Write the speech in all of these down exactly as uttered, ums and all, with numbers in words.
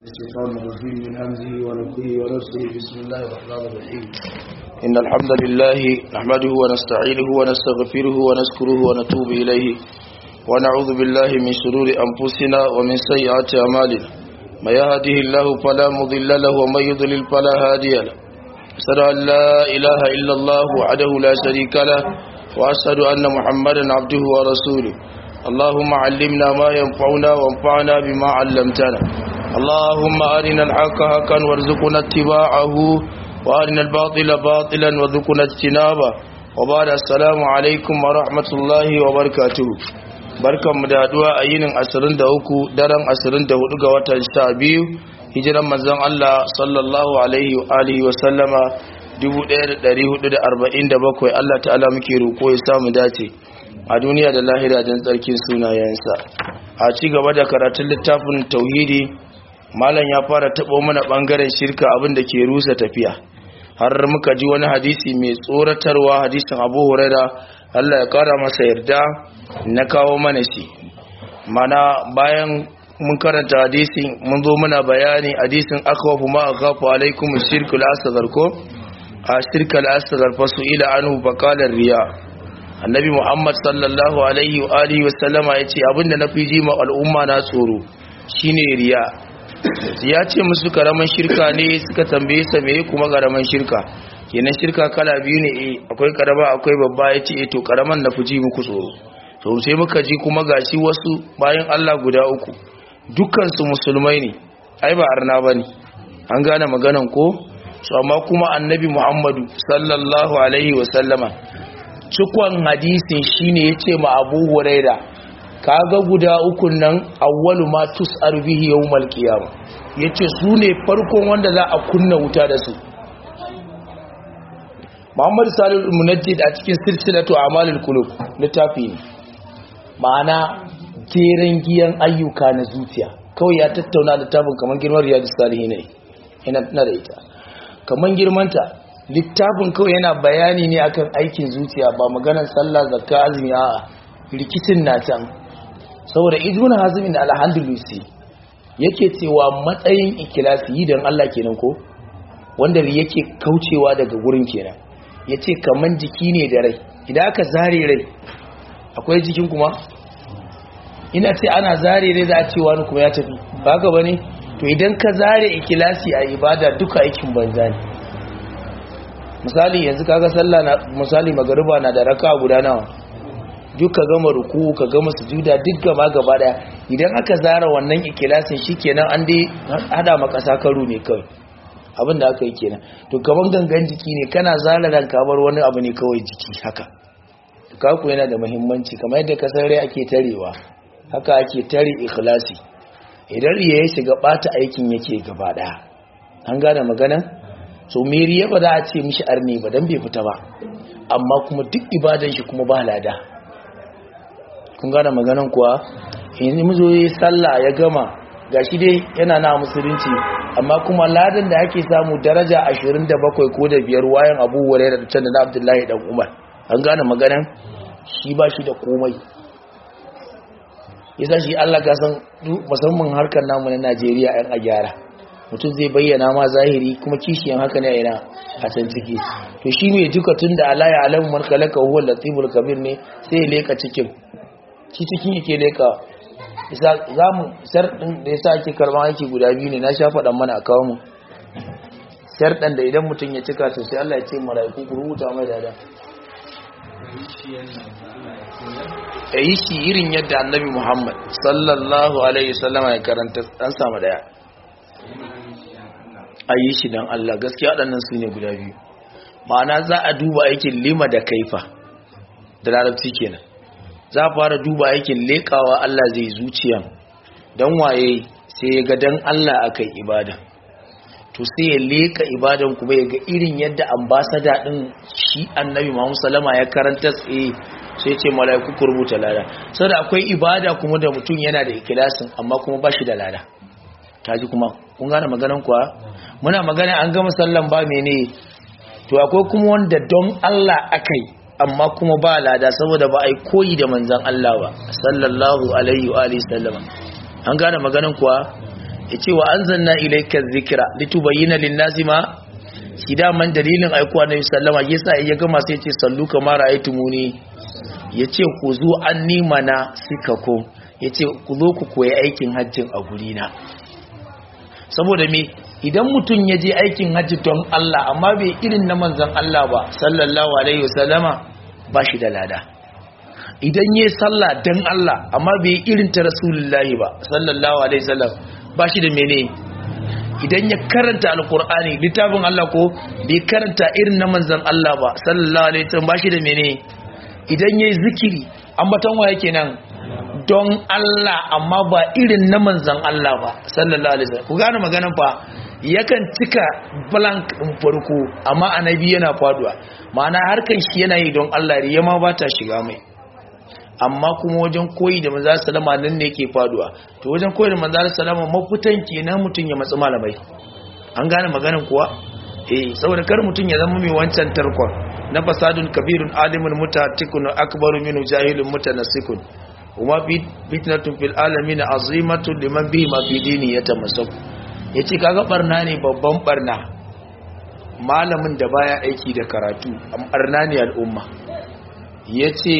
الشيطان الرجيم من همزه ونفخه ونفسه بسم الله الرحمن الرحيم إن الحمد لله نحمده ونستعينه ونستغفره ونذكره ونتوب إليه ونعوذ بالله من شرور أنفسنا ومن سيئات أعمالنا ما يهده الله فلا مضل له ومن يضلل فلا هادي له أشهد أن لا إله إلا الله وحده لا شريك له وأشهد أن محمدا عبده ورسوله اللهم علمنا ما ينفعنا وانفعنا بما علمتنا اللهم أرنا الحق حقا وارزقنا اتباعه وأرنا الباطل باطلا وارزقنا اجتنابه وبعد السلام عليكم ورحمة الله وبركاته barkanmu da haduwa a yinin ashirin da uku daren ashirin da hudu ga watan sha biyu hijiran manzon Allah sallallahu alaihi wa alihi wa sallama dubu ɗaya da ɗari hudu da arba'in da bakwai. Allah ta'ala muke roƙo ya samu dace a duniya da lahira don tsarkin sunayensa. A ci gaba da karatun littafin tauhidi malam ya fara taɓo mana ɓangaren shirka abin da ke rusa tafiya har muka ji wani hadisi mai tsoratarwa, hadisin Abu Huraira Allah ya kara masa yarda na kawo mana shi. Mana bayan mun karanta hadisin mun zo muna bayani hadisin akhwafu ma akhafu alaikum shirkul asghar ko a shirkul asghar fasuila anhu faqala riya. Annabi Muhammad sallallahu alaihi wa alihi wa sallama yace abinda nafi ji ma al'umma na tsoro shine riya. Ya ce musu karaman shirka ne, suka tambaye sa me kuma karaman shirka. Kenan shirka kala biyu ne, eh akwai karama akwai babba. Yace eh to karaman na fuji muku tsoro. To sai muka ji kuma gashi wasu bayan Allah guda uku dukkan su musulmai ne, ai ba arna bane. An gane maganan ko? So amma kuma Annabi Muhammadu sallallahu alaihi wa sallama cikon hadisin shine yace ma Abu Huraira kaga guda ukun nan awwalu ma tus'ar bihi yawmal qiyamah, yace su ne farkon wanda za a kunna wuta da su. Muhammad Salih al-Munajjid a cikin silsilatu a'malul qulub littafi ne ma'ana jeren giyan ayyuka na zuciya, kawai ya tattauna littafin kamar girman riyadus salihin ne ina tana da ita kamar girmanta. Littafin kawai yana bayani ne akan aikin zuciya, ba maganar sallah zakka azumi a'a rikicin na can. Saboda Ibn Hazm da Al-Andalusi yake cewa matsayin ikhlasi yi dan Allah kenan ko wanda yake kaucewa daga gurin kenan. Yace kaman jiki ne da rai, idan aka zare rai akwai jikin kuma ina ce ana zare rai za a ce wani kuma ya tafi ba haka bane. To idan ka zare ikhlasi a ibada duka aikin banza ne. Misali yanzu kaga sallah na misali magariba na da raka guda nawa, duk ka gama ruku ka gama sujuda duk gaba gaba daya, idan aka zara wannan ikilasin shikenan an dai hada maka sakaru ne kawai abinda aka yi kenan. To kaman gangan jiki ne, kana zara ran bar wani abu ne kawai jiki haka. To kaku yana da muhimmanci kamar yadda kasar rai ake tarewa haka ake tare ikhlasi. Idan riya ya shiga bata aikin yake gaba daya. An gane magana? So me riya ba za a ce mishi arne ba dan bai fita ba, amma kuma duk ibadan shi kuma ba lada. Kun gane maganan kuwa? Yanzu mu zo yi sallah ya gama gashi dai yana na musulunci, amma kuma ladan da ake samu daraja ashirin da bakwai ko da biyar wayan Abu Hurairah da tanda na Abdullahi dan Umar. An gane maganan? Shi ba shi da komai. Yasa shi Allah ka san musamman harkar namu na Najeriya ɗan a gyara. Mutum zai bayyana ma zahiri kuma kishiyan haka ne a ina a can ciki. To shi mai duka tun da Allah ya alamu man kalaka huwa latiful kabir ne sai ya leka cikin shi cikin yake leka. Isa zamu sharɗin da yasa ake karban aiki guda biyu ne, na sha faɗan mana a kawo mu sharɗan da idan mutum ya cika to sai Allah ya ce mala'iku ku rubuta mai dada ya yi shi irin yadda Annabi Muhammad sallallahu alaihi wasallam ya karanta an samu daya a yi shi don Allah. Gaskiya waɗannan su ne guda biyu, ma'ana za a duba aikin lima da kaifa da larabci kenan. Za a fara duba aikin leƙawa Allah zai zuciya don waye, sai ya ga don Allah aka yi ibada, to sai ya leƙa ibadan kuma ya ga irin yadda ambasada ɗin shi Annabi Muhammad sallama ya karanta tsaye, sai ce mala'iku ku rubuta lada. Saboda akwai ibada kuma da mutum yana da ikilasin amma kuma ba shi da lada. Kaji kuma kun gane maganan kuwa? Muna magana an gama sallan ba mene, to akwai kuma wanda don Allah akai amma kuma ba lada saboda ba ai koyi da manzon Allah ba sallallahu alaihi wa alihi sallama. An gane maganan kuwa? yace wa anzalna ilayka dhikra litubayyana lin-nasi ma shi da man dalilin aikuwa Nabi sallama yasa ya gama sai yace sallu kama ra'aytumuni yace ku zo anni mana sikako yace ku zo ku koyi aikin hajjin a guri na saboda me idan mutun yaje aikin hajji don Allah amma bai irin na manzon Allah ba sallallahu alaihi wasallama ba shi da lada idan yayi sallah dan Allah amma bai irin ta rasulullahi ba sallallahu alaihi wasallam ba shi da mene idan ya karanta alkur'ani littafin Allah ko bai karanta irin na manzon Allah ba sallallahu alaihi wasallam bashi da mene idan yayi zikiri ambaton wa yake nan don Allah amma ba irin na manzon Allah ba sallallahu alaihi wasallam ku gane maganan fa yakan cika blank din farko amma annabi yana faduwa ma'ana harkan shi yana yi don Allah riya ma ba ta shiga mai amma kuma wajen koyi da manzo sallama nan ne yake faduwa to wajen koyi da manzo sallama mafutan kenan mutun ya matsi malamai an gane maganar kuwa eh saboda kar mutun ya zama mai wancan tarkon na fasadun kabirun alimul mutatikun akbaru minhu jahilun mutanassikun kuma fitnatun fil alamin azimatu liman bihi ma fi dini yatamassak yace kaga barna ne babban barna malamin da baya aiki da karatu barna ne al'umma yace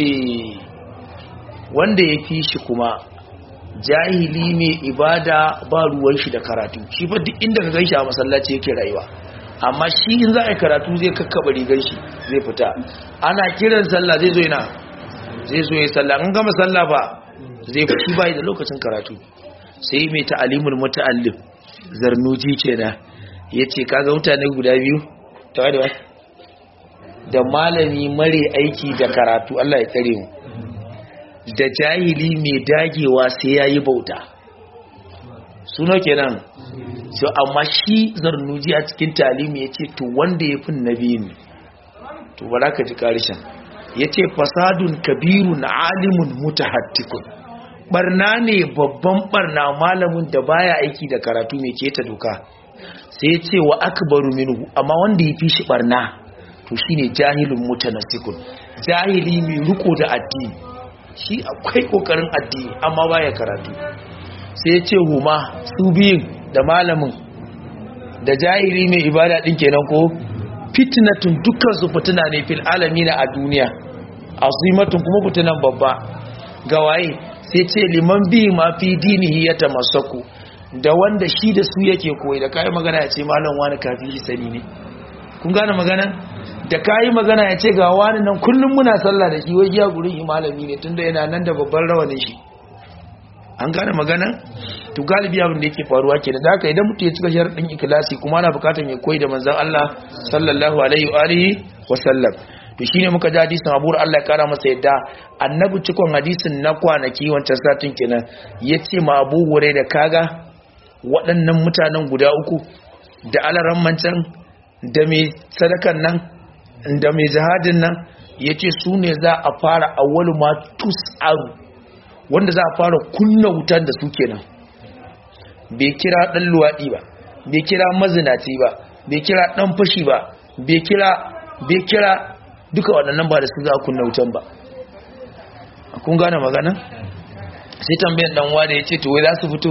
wanda ya fi shi kuma jahili mai ibada ba ruwan shi da karatu shi fa duk inda ka gaishe a masallaci yake rayuwa amma shi in za a yi karatu zai kakkaba rigar shi zai fita ana kiran sallah zai zo yana zai zo ya sallah an gama sallah ba zai fi bai da lokacin karatu sai mai ta'alimul muta'allim zarnuji kenan yace kaga mutane guda biyu tawada da malami mare aiki da karatu Allah ya tsare mu da jahili mai dagewa sai ya yi bauta suna kenan so amma shi zarnuji a cikin talimi ya ce to wanda ya fi nabi ne to ba za ka ji karishin ya ce fasadun kabirun alimun mutahattikun barna ne babban barna malamin da baya aiki da karatu mai keta doka sai ya ce wa akbaru minhu amma wanda ya fi shi barna to shine jahilun mutanassikun jahili mai riko da addini shi akwai kokarin addini amma baya karatu sai ya ce huma su biyun da malamin da jahili mai ibada din kenan ko fitnatun dukkan su fitina ne fil alamin a duniya azimatun kuma fitinan babba ga waye sai ce liman bi ma fi dinihi ya tamassaku da wanda shi da su yake koyi da kai magana ya ce malam wani kafi shi sani ne kun gane magana da kayi magana ya ce ga wani nan kullum muna sallah da shi wai ya gurin malami ne tunda yana nan da babban rawanin shi an gane magana to galibi abin da yake faruwa kenan da haka idan mutum ya cika sharadin ikhlasi kuma ana bukatar ya koyi da manzon Allah sallallahu alaihi wa alihi wa sallam to shine muka ji hadisin Abu Allah ya kara masa yadda annabi cikon hadisin na kwanaki wancan satin kenan yace ma Abu Hurairah da kaga waɗannan mutanen guda uku da alaran mancan da mai sadakan nan da mai jihadin nan ya ce su ne za a fara awwalu ma tus'aru wanda za a fara kunna wutan da su kenan bai kira ɗan luwaɗi ba bai kira mazinaci ba bai kira ɗan fashi ba bai kira bai kira duka waɗannan ba da su za a kunna wutan ba kun gane magana sai tambayan ɗan wada ya ce to wai za su fito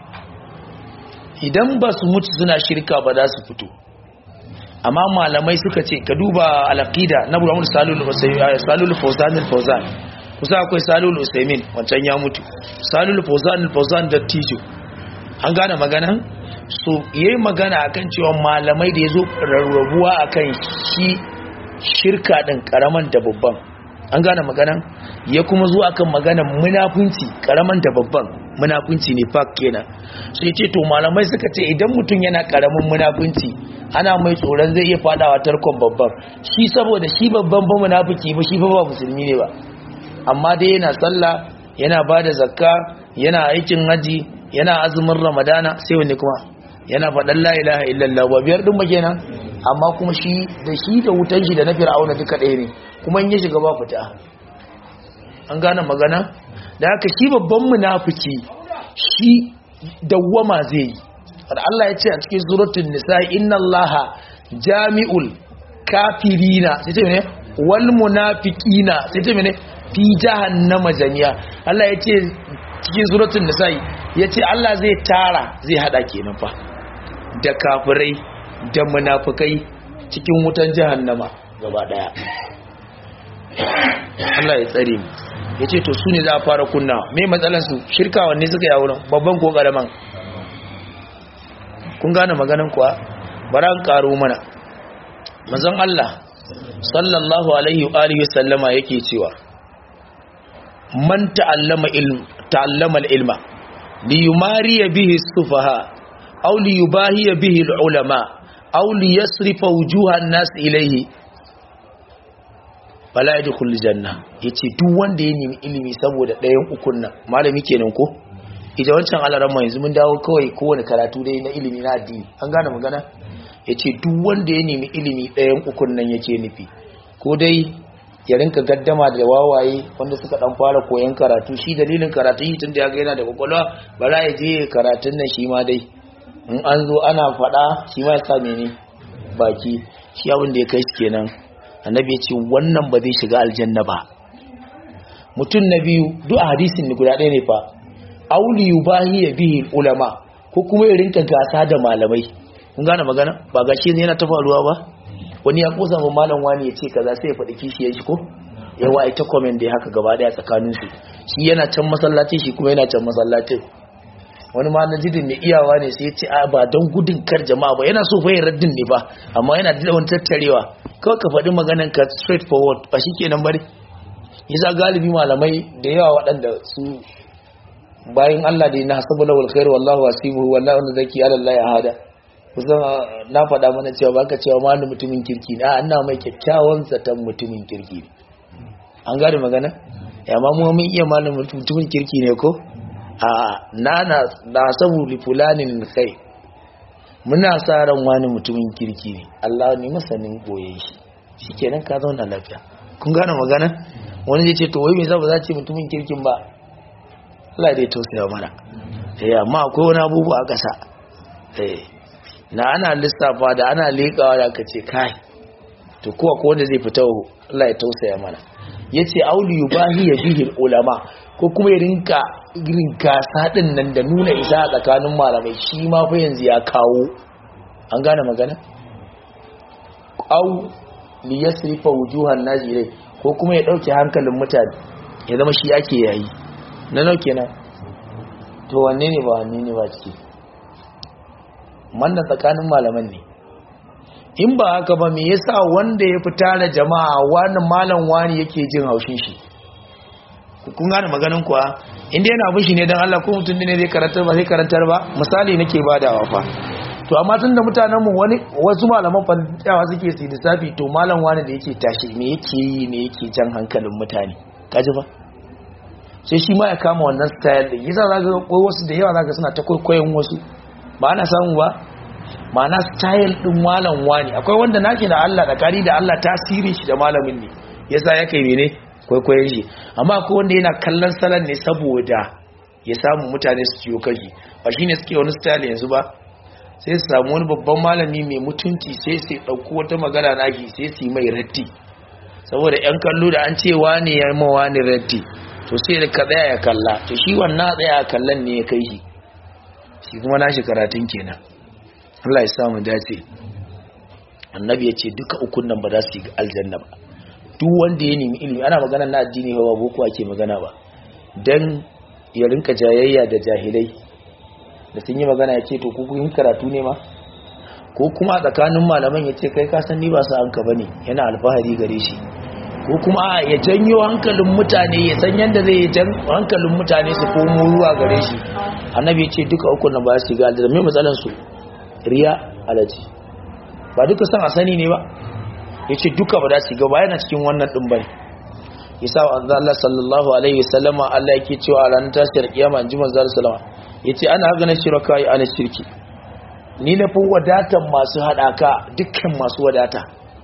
idan ba su mutu suna shirka ba za su fito amma malamai suka ce ka duba al-aqida na Muhammad Salul Fawzan al-Fawzan kusa akwai Salul Usaimin wancan ya mutu Salul Fawzan al-Fawzan da tijo an gane magana so yayi magana akan cewa malamai da yazo rarrabuwa akan shi shirka din karaman da babban an gane magana ya kuma zo akan magana munafunci karaman da babban munafunci ne fa kenan so yace to malamai suka ce idan mutun yana karamin munafunci ana mai tsoron zai iya fadawa tarkon babban shi saboda shi babban ba munafiki ba shi fa ba musulmi ne ba amma dai yana sallah yana bada zakka yana aikin haji yana azumin ramadana sai wani kuma yana faɗan la ilaha illallah ba biyar din ba kenan amma kuma shi da shi da wutan shi da na fir'auna duka ɗaya ne kuma in ya shiga ba fita an gane magana da haka shi babban munafiki shi dawwama zai yi Allah ya ce a cikin suratul nisa inna allaha jami'ul kafirina sai ce ne wal munafiqina sai ce ne fi jahannama jami'a Allah ya ce cikin suratul nisa yace Allah zai tara zai hada kenan fa da kafirai da munafikai cikin wutan jahannama gaba daya Allah ya tsare mu yace to su ne za a fara kunna me matsalan su shirka wanne suka yi wurin babban ko karaman kun gane maganan kuwa bara an karo mana manzon Allah sallallahu alaihi wa alihi sallama yake cewa man ta'allama ilm ta'allama al-ilma liyumari bihi as-sufaha aw liyubahi bihi al-ulama aw liyasrifa wujuha an-nas ilayhi fala yadkhul janna yace duk wanda ya nemi ilimi saboda ɗayan ukun nan malami kenan ko ita wancan alaran mai yanzu mun dawo kawai kowane karatu dai na ilimi na addini an gane magana yace duk wanda ya nemi ilimi ɗayan ukun nan yake nufi ko dai ya rinka gaddama da wawaye wanda suka dan fara koyon karatu shi dalilin karatu shi tunda ya ga yana da kwakwalwa bara ya je karatun nan shi ma dai in an zo ana faɗa shi ma ya sa mene baki shi abin da ya kai shi kenan annabi ya ce wannan ba zai shiga aljanna ba mutum na biyu duk hadisin ne guda ɗaya ne fa auli yubahi bihi ulama ko kuma ya rinka gasa da malamai kun gane magana ba gashi ne yana ta faruwa ba wani ya kosa ma malam wani ya ce kaza sai ya faɗi kishiyar shi ko yawa ita comment dai haka gaba daya tsakanin su shi yana can masallaci shi kuma yana can masallacin wani ma najidin ne iyawa ne sai ya ce a ba don gudun kar jama'a ba yana so fa yin raddin ne ba amma yana da wani tattarewa kawai ka faɗi maganan ka straight forward ba shikenan bare yasa galibi malamai da yawa waɗanda su bayan Allah da na hasabu lawal khair wallahu wasibuhu wallahu zaki ala Allah ya hada kusan na faɗa mana cewa baka cewa malamin mutumin kirki ne a ina mai kyakkyawan zaton mutumin kirki ne an gane magana ya ma mu mun iya malamin mutumin kirki ne ko a na na sabu li fulanin khair muna sa ran wani mutumin kirki ne Allah ne masanin boye shi shikenan ka zauna lafiya kun gane magana wani zai ce to wai me za ba za ce mutumin kirkin ba Allah dai tausaya mana eh amma akwai wani abubuwa a ƙasa eh na ana lissafa da ana leƙawa da aka ce kai to kowa ko wanda zai fita Allah ya tausaya mana yace auli yubahi bihi ulama ko kuma ya rinka irin gasa din nan da nuna isa tsakanin malamai shi ma fa yanzu ya kawo an gane magana au li yasrifa wujuhan najire ko kuma ya dauke hankalin mutane ya zama shi yake yayi na nau kenan to wanne ne ba wanne ne ba ciki manna tsakanin malaman ne in ba haka ba me yasa wanda ya fita da jama'a wannan malam wani yake jin haushin shi kun gane maganin kuwa inda yana abin shi ne dan Allah ko mutum ne zai karantar ba zai karantar ba misali nake badawa fa to amma tunda mutanen mu wani wasu malaman fantawa suke su lissafi to malam wani da yake tashi me yake yi me yake jan hankalin mutane kaji ba sai shi ma ya kama wannan style din yasa zaka ko wasu da yawa zaka suna ta koyon wasu ba ana samu ba ma'ana style din malam wani akwai wanda nake da Allah da kari da Allah tasiri shi da malamin ne yasa ya kai mene kwaikwayon shi amma akwai wanda yana kallon salon ne saboda ya samu mutane su ciyo kashi ba shine suke wani style yanzu ba sai su samu wani babban malami mai mutunci sai su dauko wata magana naki sai su yi mai ratti saboda yan kallo da an ce wani ya ma wani ratti to sai da ka tsaya ya kalla to shi wannan tsaya ya kallon ne ya kai shi shi kuma nashi karatun kenan Allah ya samu dace annabi ya ce duka ukun nan ba za su yi aljanna ba duk wanda ya nemi ilimi ana magana na addini ba boko ake magana ba dan ya rinka jayayya da jahilai da sun yi magana ya ce to ku kun karatu ne ma ko kuma a tsakanin malaman ya ce kai ka san ni ba sa hanka bane yana alfahari gare shi ko kuma ya janyo hankalin mutane ya san yanda zai jan hankalin mutane su komo ruwa gare shi annabi ya ce duka ukun nan ba su ga aljanna me matsalan su riya alaji ba duka san a sani ne ba yace duka ba za su ga ba yana cikin wannan din bane yasa Allah sallallahu alaihi wasallama Allah yake cewa a ranar tasir kiyama anji manzo sallama yace ana gana shirka ai ana shirki ni na fi wadatan masu hadaka dukkan masu wadata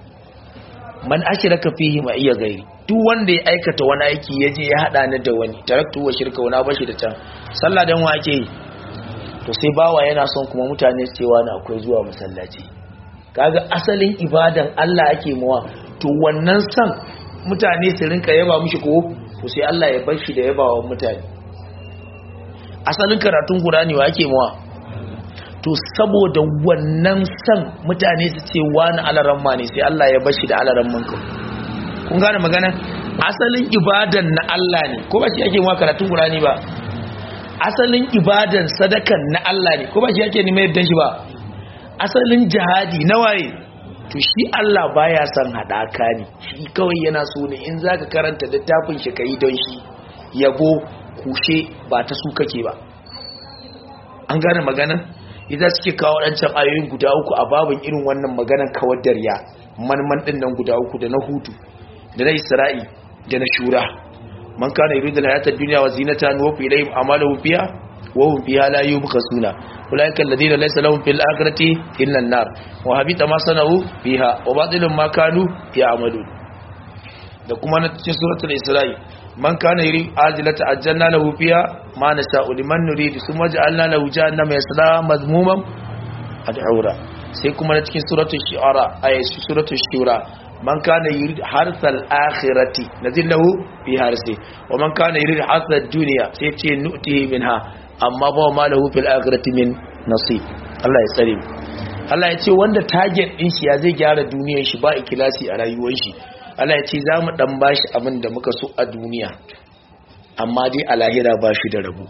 man ashraka fihi ma iya gairi duk wanda ya aikata wani aiki yaje ya hada ni da wani taraktu wa shirka wana bashi da can sallah dan wa ake yi to sai bawa yana son kuma mutane su cewa na akwai zuwa masallaci kaga asalin ibadan Allah ake mawa to wannan san mutane su rinka yaba mishi ko to sai Allah ya bar shi da yabawa mutane asalin karatun Qur'ani wa ake mawa to saboda wannan san mutane su ce wani alaramma ne sai Allah ya bashi da alaramman ka kun gane magana asalin ibadan na Allah ne ko ba shi ake mawa karatun Qur'ani ba asalin ibadan sadakan na Allah ne ko ba shi ake nima yadda shi ba asalin jihadi na waye to shi Allah baya son hadaka ne shi kawai yana so ne in zaka karanta littafin shi kai don shi yabo kushe ba ta su kake ba an gane maganan idan suke kawo dancan ayoyin guda uku a babin irin wannan maganan kawar dariya manman din nan guda uku da na hutu da na Isra'i da na shura man kana yuridu al-hayata ad-dunya wa zinataha wa fi ilayhim amaluhum fiha wa hum fiha la yubkhasuna ulaika alladhina laysa lahum fil akhirati illa an-nar wa habita ma sana'u fiha wa batilun ma kanu ya'malun da kuma na cikin suratul Isra'i man kana yuri ajilata ajjalna lahu fiha ma nasha'u liman nuridu thumma ja'alna lahu jahannama yaslaha madhmuman ad'ura sai kuma na cikin suratul shu'ara ayatu suratul shura man kana yurid harsal akhirati nazillahu fi harsi wa man kana yurid harsal dunya sai ce nu'tihi minha amma ba ma lahu fil akhirati min nasib Allah ya tsare Allah ya ce wanda target din shi ya zai gyara duniyar shi ba ikhlasi a rayuwar shi Allah ya ce za mu dan bashi abin da muka so a duniya amma dai a lahira ba shi da rabo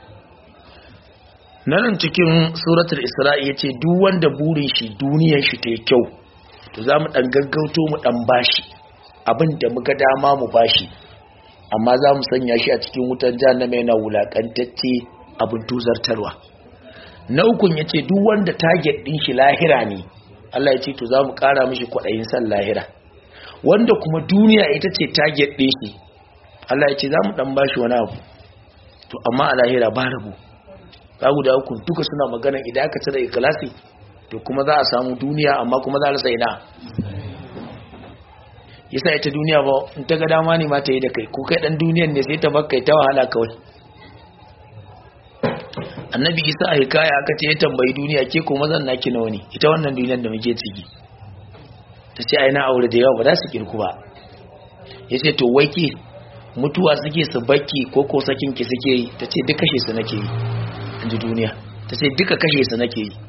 nan cikin suratul Isra'i yace duk wanda burin shi duniyar shi ta yi kyau to za mu ɗan gaggauto mu ɗan bashi abin da muka dama mu bashi amma za mu sanya shi a cikin wutan jahannama yana wulaƙantacce abin tuzartarwa na ukun ya ce duk wanda target ɗin shi lahira ne Allah ya ce to za mu ƙara mishi kwaɗayin san lahira wanda kuma duniya ita ce target ɗin shi Allah ya ce za mu ɗan bashi wani abu to amma a lahira ba rabu ka guda ukun duka suna magana idan aka cire ikhlasi to kuma za a samu duniya amma kuma za a rasa ina yasa ita duniya ba in ta ga dama ne ma ta yi da kai ko kai dan duniyan ne sai ta bakka ta wahala kawai annabi isa a hikaya aka ce ya tambayi duniya ke ko mazan naki nawa ne ita wannan duniyar da muke ciki ta ce ai na aure da yawa ba za su kirku ba yace to wai ke mutuwa suke su bakki ko ko sakin ki suke yi ta ce duk kashe su nake yi inji duniya ta ce duka kashe su nake yi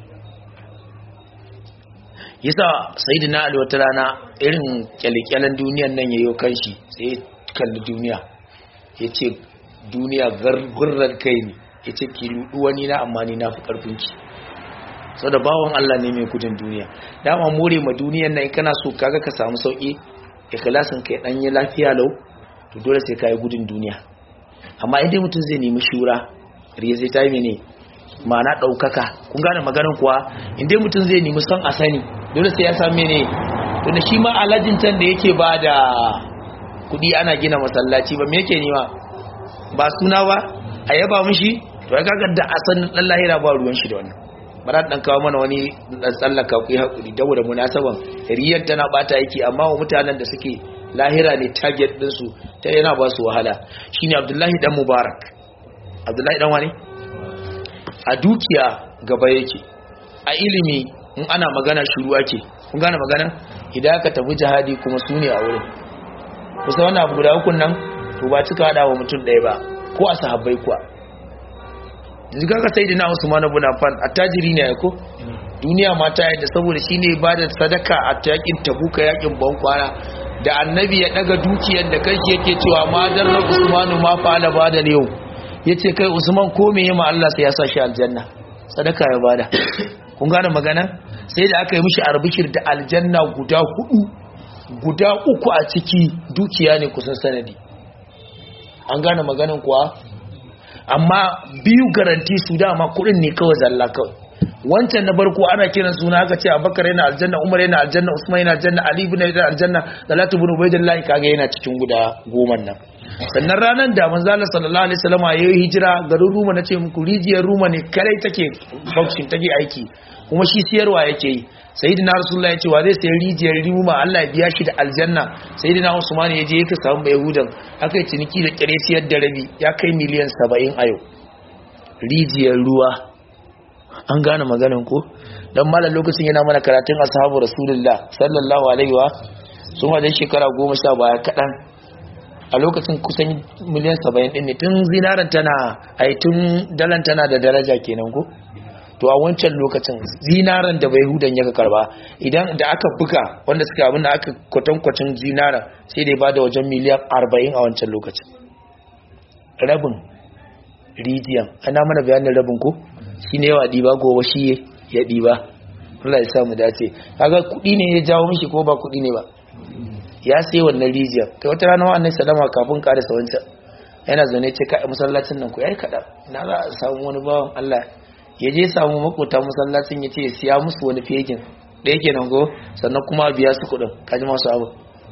yasa sayyidina ali wata rana irin kyalkyalan duniyan nan yayo kanshi sai kalli duniya yace duniya gargurran kai ne yace ki rudu wani na amma ni na fi karfin ki saboda bawon Allah ne mai gudun duniya dama more ma duniyan nan kana so kaga ka samu sauki ikhlasin kai dan yi lafiya lau to dole sai kai gudun duniya amma idan mutum zai nemi shura riya zai tayi mene ma'ana daukaka kun gane maganar kuwa inda mutum zai nemi son a sani dole sai ya same ne tunda shi ma alajin can da yake ba da kudi ana gina masallaci ba me yake nima ba suna ba a yaba mishi to ya kaga da asan dan lahira ba ruwan shi da wannan bara dan kawo mana wani dan tsallaka ku yi hakuri dawo da munasaban riyar tana bata yake amma wa mutanen da suke lahira ne target din su ta yana ba su wahala shine Abdullahi dan Mubarak Abdullahi dan wani a dukiya gaba yake a ilimi in ana magana shiru ake kun gane magana idan aka tafi jihadi kuma su ne a wurin kusa wannan abu guda hukun nan to ba cika hada wa mutum ɗaya ba ko a sahabbai kuwa yanzu kaga sai da na Usman ibn Affan attajiri ne ko duniya ma ta yadda saboda shine ba da sadaka a yakin Tabuka yakin Bankwana da annabi ya daga dukiyar da kanshi yake cewa ma darra Usman ma fa'ala ba da yau yace kai Usman ko me yema Allah sai ya sa shi aljanna sadaka ya bada kun gane magana sai da aka yi mishi arbishir da aljanna guda hudu guda uku a ciki dukiya ne kusan sanadi an gane maganin kuwa amma biyu garanti su dama kudin ne kawai zalla kawai wancan na barko ana kiran suna aka ce Abubakar yana aljanna Umar yana aljanna Usman yana aljanna Ali ibn yana aljanna Talatu ibn Ubaydillah kaga yana cikin guda goma nan sannan ranar da manzo Allah sallallahu alaihi wasallam ya yi hijira garin Ruma nace muku rijiyar Ruma ne kare take function take aiki kuma shi siyarwa yake yi sayyidina Rasulullahi yace wa zai sayar rijiyar Ruma Allah ya biya shi da aljanna sayyidina Usman ya je yake samu Yahudan akai ciniki da kare siyar da rabi ya kai miliyan saba'in a yau rijiyar ruwa an gane maganin ko dan malam lokacin yana mana karatun ashabu Rasulullah sallallahu alaihi wa sun wajen shekara goma sha baya kadan a lokacin kusan miliyan saba'in din ne tun zinaran tana ai tun dalan tana da daraja kenan ko to a wancan lokacin zinaran da bai hudan ya karba idan da aka buga wanda suka abin da aka kwatankwacin zinaran sai dai bada wajen miliyan arba'in a wancan lokacin rabin rijiyan ana mana bayanin rabin ko shine yawa diba gowa shi ya diba Allah ya sa mu dace kaga kudi ne ya jawo mishi ko ba kudi ne ba ya sai wannan rijiyar kai wata rana wa annabi sallama kafin karasa wancan yana zaune ce kai masallacin nan ku yayi kada na za a samu wani bawan Allah ya je samu makota masallacin ya ce siya musu wani fegin da yake nan go sannan kuma biya su kudin kaji masu abu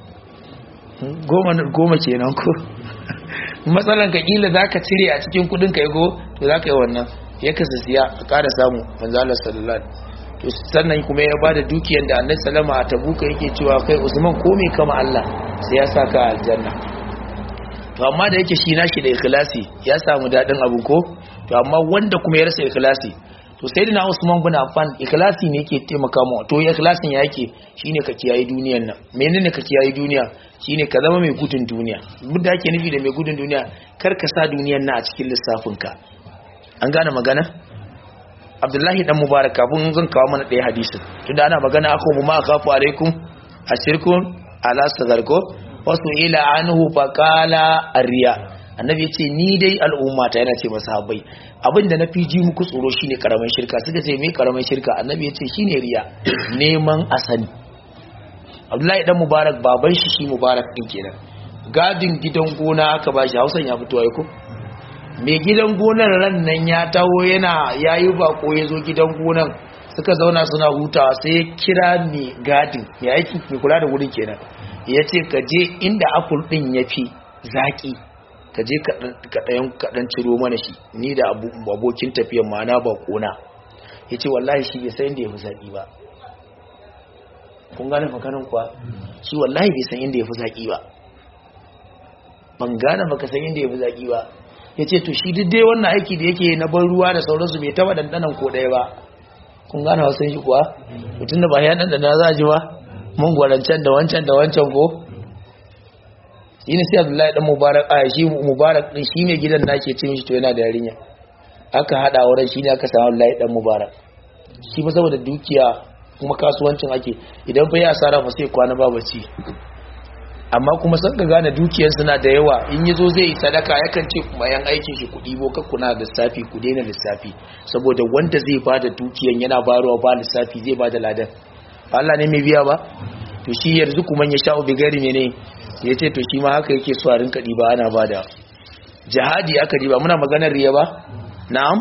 goma goma kenan ko matsalan ka kila zaka cire a cikin kudin ka go to zaka yi wannan ya kasa siya a ƙara samu manzo Allah sallallahu alaihi wasallam to sannan kuma ya bada dukiyar da Annabi sallama a Tabuka yake cewa kai Usman komai kama Allah sai ya saka aljanna to amma da yake shi nashi da ikhlasi ya samu dadin abu ko to amma wanda kuma ya rasa ikhlasi to sayyidina Usman bin Affan ikhlasi ne yake taimaka mu to ikhlasin ya yake shine ka kiyaye duniyar nan menene ka kiyaye duniya shine ka zama mai gudun duniya duk da yake nufi da mai gudun duniya kar ka sa duniyar nan a cikin lissafinka an gane magana Abdullahi dan Mubarak kafin zan kawo mana ɗaya hadisin tunda ana magana akwai ma akafu alaikum ashirkun ala sagarko wasu ila anhu faqala arriya annabi yace ni dai al'umma ta yana ce masahabai abinda na fi ji muku tsoro shine karaman shirka suka ce me karaman shirka annabi yace shine riya neman asani Abdullahi dan Mubarak baban shi shi Mubarak din kenan gadin gidan gona aka bashi Hausan ya fito ai ko mai gidan gonar ran nan ya taho yana yayi bako ya zo gidan gonar suka zauna suna hutawa sai ya kira mai gadin mai aiki mai kula da wurin kenan ya ce ka je inda apple din ya fi zaki ka je kaɗan ciro mana shi ni da abokin tafiyan ma na bako na ya ce wallahi shi bai san inda ya fi zaki ba kun gane makanin kuwa shi wallahi bai san inda ya fi zaki ba ban gane baka san inda ya fi zaki ba ya ce to shi dai wannan aiki da yake na ban ruwa da sauransu bai taba dandanan ko ɗaya ba kun gane wasan shi kuwa mutum da ba ya dandana za a ji ba mun gwarancan da wancan da wancan ko shi ne sai Abdullahi dan Mubarak a shi Mubarak din shi ne gidan da ke ce mishi to yana da yarinya aka hada wurin shi ne aka samu Abdullahi dan Mubarak shi ba saboda dukiya kuma kasuwancin ake idan fa ya asara fa sai kwana ba bacci amma kuma san ka gane dukiyar suna da yawa in yazo zai yi sadaka yakan ce kuma yan aikin shi kudi bo ka kuna lissafi ku daina lissafi saboda wanda zai bada dukiyar yana barowa ba lissafi zai bada ladan Allah ne mai biya ba to shi yanzu kuma ya sha'u bi gari mene yace to shi ma haka yake so a rinka diba ana bada jihadi aka diba muna maganar riya ba na'am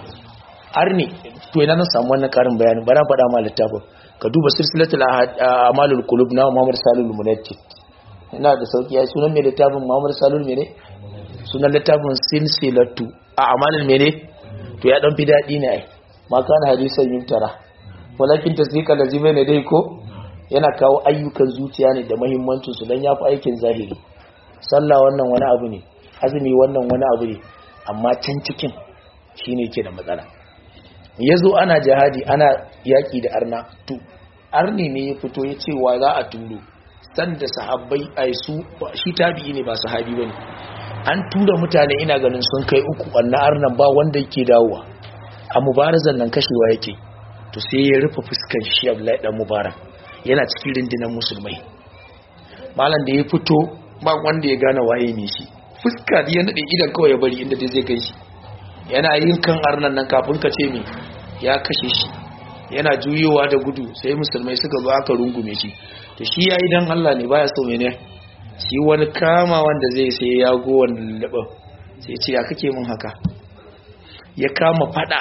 arni to ina na samu wannan karin bayani bara faɗa ma littafin ka duba silsilatul amalul qulub na Muhammad Salih al-Munajjid ina da sauki ya sunan mai littafin Muhammad Salul mene sunan littafin silsilatu a amalin mene to ya dan fi dadi ne ai ma kana hadisan yuntara walakin tasdiqa lazima ne dai ko yana kawo ayyukan zuciya ne da muhimmancin su dan yafi aikin zahiri sallah wannan wani abu ne azumi wannan wani abu ne amma can cikin shine yake da matsala yazo ana jihadi ana yaki da arna to arni ne ya fito ya ce wa za a turo sanda sahabbai ai su shi tabi'i ne ba sahabi bane an tura mutane ina ganin sun kai uku wannan arnan ba wanda yake dawowa a mubarazan nan kashewa yake to sai ya rufe fuskan shi Abdullahi dan Mubarak yana cikin rindinan musulmai malam da ya fito ba wanda ya gane waye ne shi fuska da ya nade idan kawai ya bari inda dai zai ganshi yana yin kan arnan nan kafin ka ce me ya kashe shi yana juyowa da gudu sai musulmai suka zo aka rungume shi to shi yayi dan Allah ne baya so mene shi wani kama wanda zai sai ya go wannan laba sai ce ya kake mun haka ya kama fada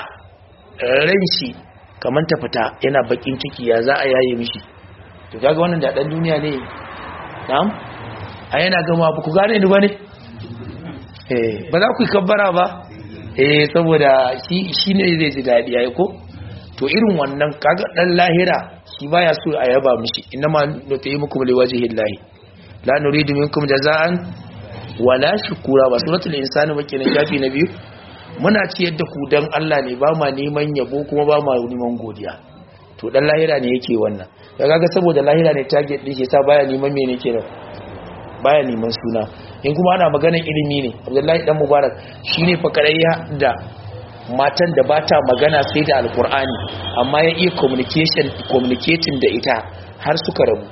ran shi kaman ta fita yana bakin ciki ya za a yaye mishi to kaga wannan da dan duniya ne na'am a yana gama ba ku gane ni bane eh ba za ku kabbara ba eh saboda shi shine zai ji dadi yayi ko to irin wannan kaga dan lahira shi baya so a yaba mishi inma nutimukum liwajhillahi la nuridu minkum jazaan wala shukura ba suratul insani ba kenan shafi na biyu muna ciyar da ku dan Allah ne ba ma neman yabo kuma ba ma neman godiya to dan lahira ne yake wannan kaga saboda lahira ne target din shi yasa baya neman mene kenan baya neman suna in kuma ana maganar ilimi ne Abdullahi dan Mubarak shine fa kadai da matan da bata magana sai da alkur'ani amma ya iya communication communicating da ita har suka rabu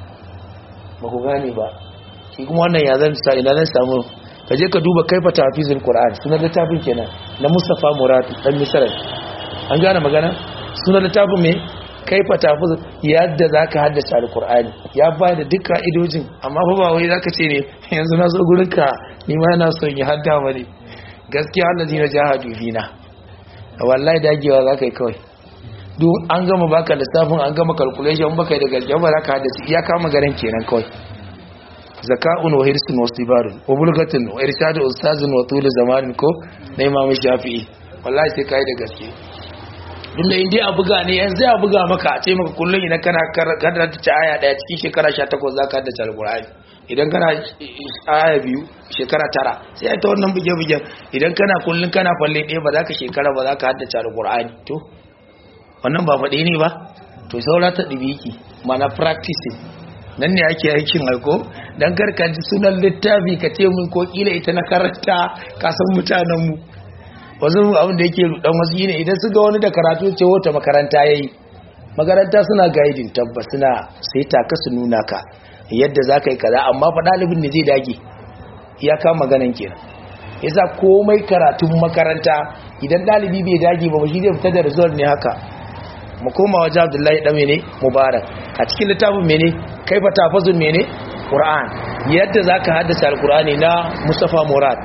ba ku gane ba shi kuma wannan ya zan sa ina zan samu ka je ka duba kaifa tafizul qur'an sunan littafin kenan na Mustafa Murad dan Misra an gane magana sunan littafin me kaifa tafiz yadda zaka haddace alqur'ani ya bada dukkan idojin amma fa ba wai zaka ce ne yanzu na zo gurin ka ni ma ina son yi hadda bane gaskiya allazi na jahadu fina wallahi dagewa zaka yi kawai duk an gama baka lissafin an gama calculation baka da gaskiya ba zaka haddace iya kama garan kenan kawai zaka'un wa hirsun wa sibarun wa bulgatun wa irshadu ustazin wa tul zamanin ko na Imam Shafi'i wallahi sai kai da gaske inda indai a buga ne yanzu a buga maka a ce maka kullun idan kana karanta ta aya daya cikin shekara sha takwas zaka haddace alqur'ani idan kana aya biyu shekara tara sai ta wannan buge buge idan kana kullun kana falle ɗaya ba zaka shekara ba zaka haddace alqur'ani to wannan ba faɗi ne ba to saura ta dibiki mana practicing nan ne ake aikin aiko dan karka ji sunan littafi ka ce mun ko kila ita na karanta ka san mutanen mu wasu abin da yake dan wasu ne idan su ga wani da karatu ce wata makaranta yayi makaranta suna guiding tabbas suna sai ta ka su nuna ka yadda zaka yi kaza amma fa dalibin ne zai dage ya ka maganan kenan yasa komai karatun makaranta idan dalibi bai dage ba shi zai fita da result ne haka mu koma wajen Abdullahi dan mene Mubarak a cikin littafin mene kaifa tafazul mene Qur'an yadda zaka haddace alqur'ani na Mustafa Murad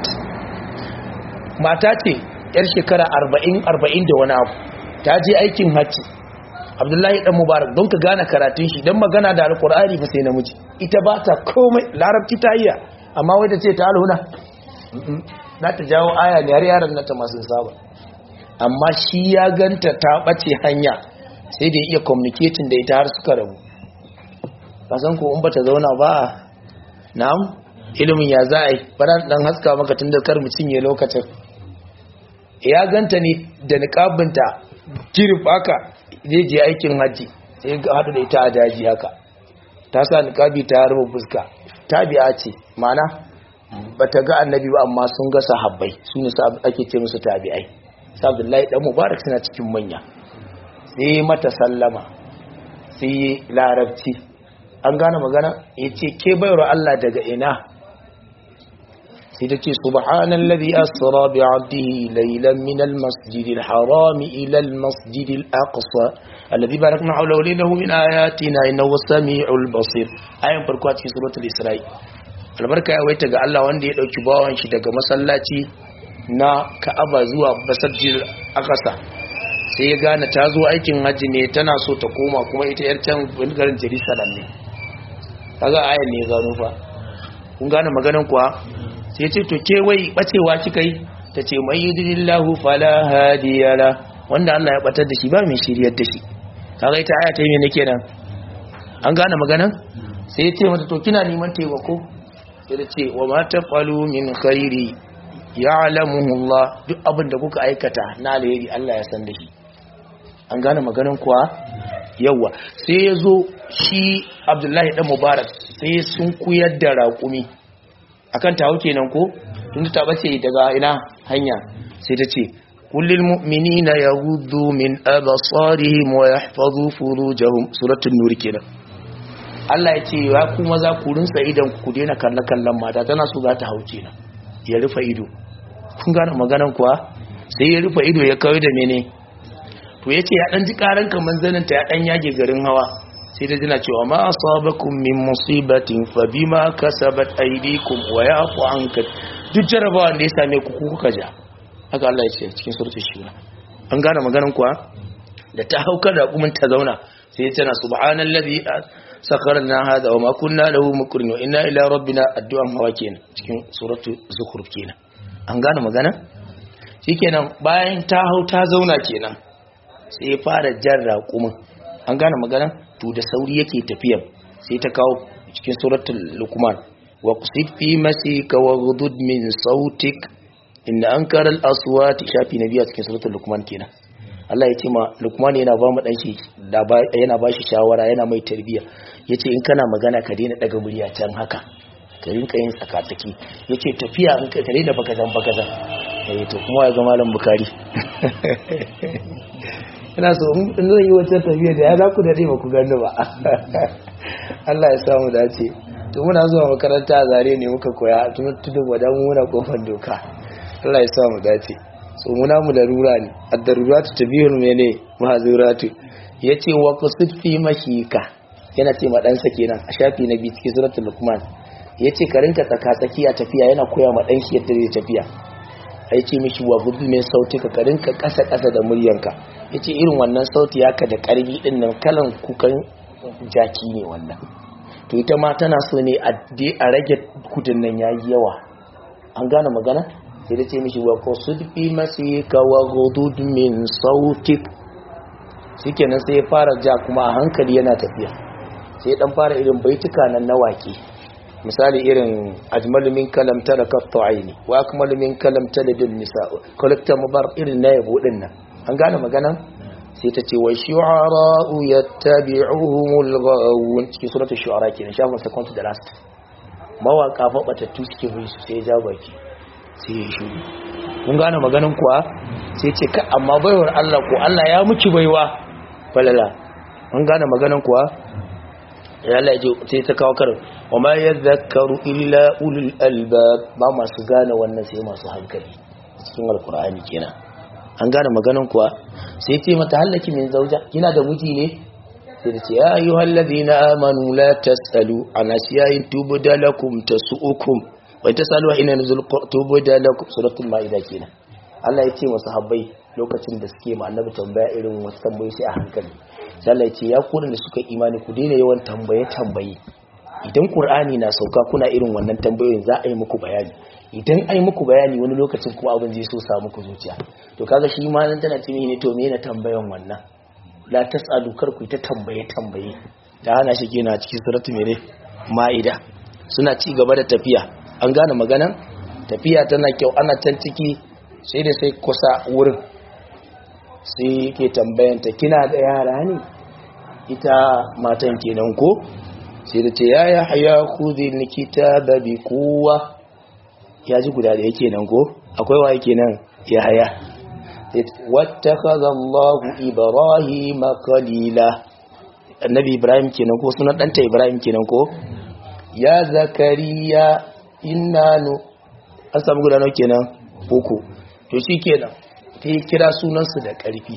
mata ce yar shekara arba'in arba'in da wani abu ta je aikin hajji Abdullahi dan Mubarak don ka gane karatun shi dan magana da alqur'ani fa sai namiji ita ba ta komai larabci ta iya amma wai da ce ta alhuna za ta jawo aya ne har yaran nata masu saba amma shi ya ganta ta bace hanya sai da iya communicating da ita har suka rabu kasan ko in bata zauna ba na'am ilimin ya za a yi bana dan haska maka tun da kar mu cinye lokacin ya ganta ne da niqabinta kirif haka zai je aikin haji sai ga hadu da ita a daji haka ta sa niqabi ta rufe fuska tabi'a ce ma'ana bata ga annabi ba amma sun ga sahabbai sune ake ce musu tabi'ai Abdullahi dan Mubarak suna cikin manya sai mata sallama sai larabci an gane magana yace ke bayar Allah daga ina sai tace subhanallazi asra bi 'abdihi laylan min almasjidil haram ila almasjidil aqsa alladhi barakna hawlahu lahu min ayatina innahu was-sami'ul basir ayan farko a cikin suratul isra'i albarka ya waita ga Allah wanda ya dauki bawan shi daga masallaci na Ka'aba zuwa Masjidil Aqsa sai ya gane ta zo aikin haji ne tana so ta koma kuma ita yar can garin Jerusalem ne kaga ayan ne gano fa kun gane maganan kuwa sai ce to ke wai bacewa kika yi tace mai yudillahu fala hadiyala wanda Allah ya batar da shi ba mai shiriyar da shi kaga ita aya ta yi ne kenan an gane maganan sai ya ce mata to kina neman taimako sai ta ce wa ma tafalu min khairi ya'lamuhu Allah duk abin da kuka aikata na alheri Allah ya san da shi an gane maganan kuwa yawa sai yazo shi Abdullahi dan Mubarak sai sun kuyar da raƙumi akan tawo kenan ko tunda ta bace daga ina hanya sai ta ce kullil mu'minina yaghuddu min absarihim wa yahfazu furujahum suratul nur kenan Allah ya ce ya kuma za ku rinsa idan ku daina kallakallan mata tana so za ta hauce na ya rufe ido kun gane maganan kuwa sai ya rufe ido ya kawai da mene to yace ya dan ji karan kaman zanin ta ya dan yage garin hawa sai da jina cewa ma asabakum min musibatin fa bima kasabat aydikum wa ya'fu anka duk jarabawa da ya same ku ku kuka ja haka Allah ya ce cikin suratul shura an gane maganan kuwa da ta hauka da kuma ta zauna sai tana subhanallazi sakharna hada wa ma kunna lahu muqrin wa inna ila rabbina addu'an hawa kenan cikin suratul zukhruf kenan an gane magana shikenan bayan ta hau ta zauna kenan sai ya fara jan raƙumin an gane magana to da sauri yake tafiya sai ta kawo cikin suratul luqman wa qasid fi masika wa ghudud min sautik inna ankara al-aswat shafi nabiya cikin suratul luqman kenan Allah ya ce ma Luqman yana ba mu dan shi yana ba shi shawara yana mai tarbiya yace in kana magana ka daina daga murya can haka ka rinka yin tsakatsaki yace tafiya in ka tare da bakazan bakazan eh to kuma ya ga malam bukari ina so in zan yi wata tafiya da ya za ku dade ba ku gani ba Allah ya samu dace to muna zuwa makaranta a zare ne muka koya tun tudun wadan muna kofar doka Allah ya samu dace so muna mu darura ne ad-daruratu tabihul mene mahzuratu yace wa qasid fi mashika yana ce ma dan sa kenan a shafi na biyu cikin suratul luqman yace ka rinka tsaka tsakiya tafiya yana koya ma dan shi yadda zai tafiya ai ce mishi wa gudu mai sauti ka rinka kasa kasa da muryanka yace irin wannan sauti yaka da karbi din nan kalan kukan jaki ne wannan to ita ma tana so ne a rage kudin nan yayi yawa an gane magana sai da ce mishi wa qasud fi masika wa ghudud min sautik shikenan sai ya fara ja kuma a hankali yana tafiya sai dan fara irin baituka nan na waki misali irin ajmalu min kalam talaqatu aini wa akmalu min kalam talidun nisa kolekta mubar irin na yabo din nan an gane magana sai ta ce wa shu'ara'u yattabi'uhumul ghawun cikin suratul shu'ara kenan shafin second da last mawaka fa batattu suke bi su sai ja baki sai ya shiru kun gane maganin kuwa sai ce ka amma baiwar Allah ko Allah ya miki baiwa falala kun gane maganin kuwa ya Allah ya sai ta kawo karin wa ma yadhakkaru illa ulul albab ba masu gane wannan sai masu hankali cikin alqur'ani kenan an gane maganin kuwa sai ce mata halaki min zauja kina da miji ne sai ta ce ya ayyuhal ladina amanu la tasalu an asyain tubdalakum tasu'ukum wa tasalu ina nuzul tubdalakum suratul maida kenan Allah ya ce wa sahabbai lokacin da suke ma annabi tambaya irin wasu tambayoyi sai a hankali sai Allah ya ce ya ku da suka imani ku daina yawan tambaye tambaye idan qur'ani na sauka kuna irin wannan tambayoyin za a yi muku bayani idan ai muku bayani wani lokacin kuma abin zai so sa muku zuciya to kaga shi ma nan tana tuni ne to me na tambayan wannan la tasalu kar ku ta tambaye tambaye da hana shi kenan cikin suratu mere maida suna ci gaba da tafiya an gane maganan tafiya tana kyau ana can ciki sai da sai kusa wurin sai yake tambayanta kina da yara ne ita matan kenan ko sai da ce ya ya haya khudhi nikitaba bi quwwa ya ji guda da yake nan ko akwai wa yake nan ya haya wattakaza Allahu Ibrahima khalila annabi Ibrahim kenan ko sunan danta Ibrahim kenan ko ya Zakariya innanu an samu guda nawa kenan uku to shikenan sai kira sunan su da karfi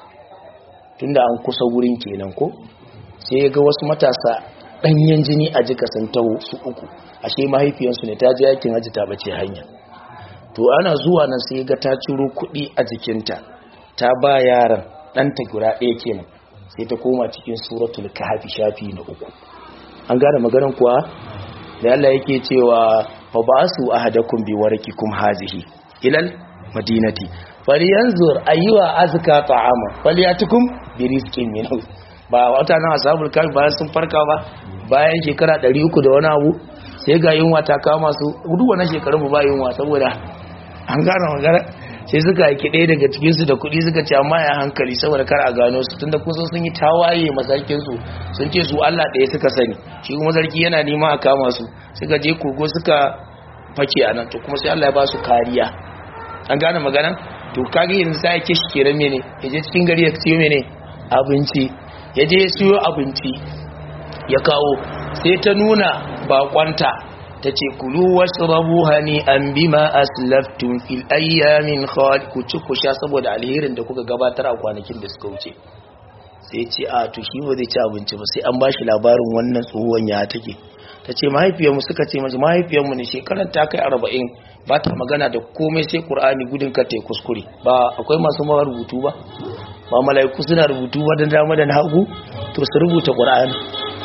tunda an kusa wurin kenan ko sai ya ga wasu matasa danyen jini a jika sun taho su uku ashe mahaifiyarsu ne ta je yakin haji ta bace hanya to ana zuwa nan sai ga ta ciro kuɗi a jikinta ta ba yaran ɗanta guda ɗaya kenan sai ta koma cikin suratul kahfi shafi na uku an gane maganar kuwa da Allah yake cewa fa ba'su ahadakum bi warakikum hazihi ilal madinati falyanzur ayyuha azka ta'ama falyatukum bi rizqin minhu ba wata nan ashabul kahfi bayan sun farka ba bayan shekara ɗari uku da wani abu sai ga yunwa ta kama su duk wannan shekarun ba yunwa saboda an gane magana sai suka yi ɗaya daga cikinsu da kuɗi suka ce amma ya hankali saboda kar a gano su tunda kusan sun yi tawaye masarkinsu sun ce su Allah ɗaya suka sani shi kuma sarki yana nema a kama su suka je kogo suka fake a nan to kuma sai Allah ya ba su kariya an gane magana to kage yanzu sai ya kishi kenan mene ya je cikin gari ya siyo mene abinci ya je ya siyo abinci ya kawo sai ta nuna bakonta ta ce kulu washrabu hani'an bima aslaftum fil ayyamin khali ku ci ku sha saboda alherin da kuka gabatar a kwanakin da suka wuce sai ce a to shi ba zai ci abinci ba sai an bashi labarin wannan tsohon ya take ta ce mahaifiyarmu suka ce mace mahaifiyarmu ne shekarar ta kai arba'in ba ta magana da komai sai qur'ani gudun ka ta kuskure ba akwai masu ma rubutu ba ba mala'iku suna rubutu ba da dama da hagu to su rubuta qur'ani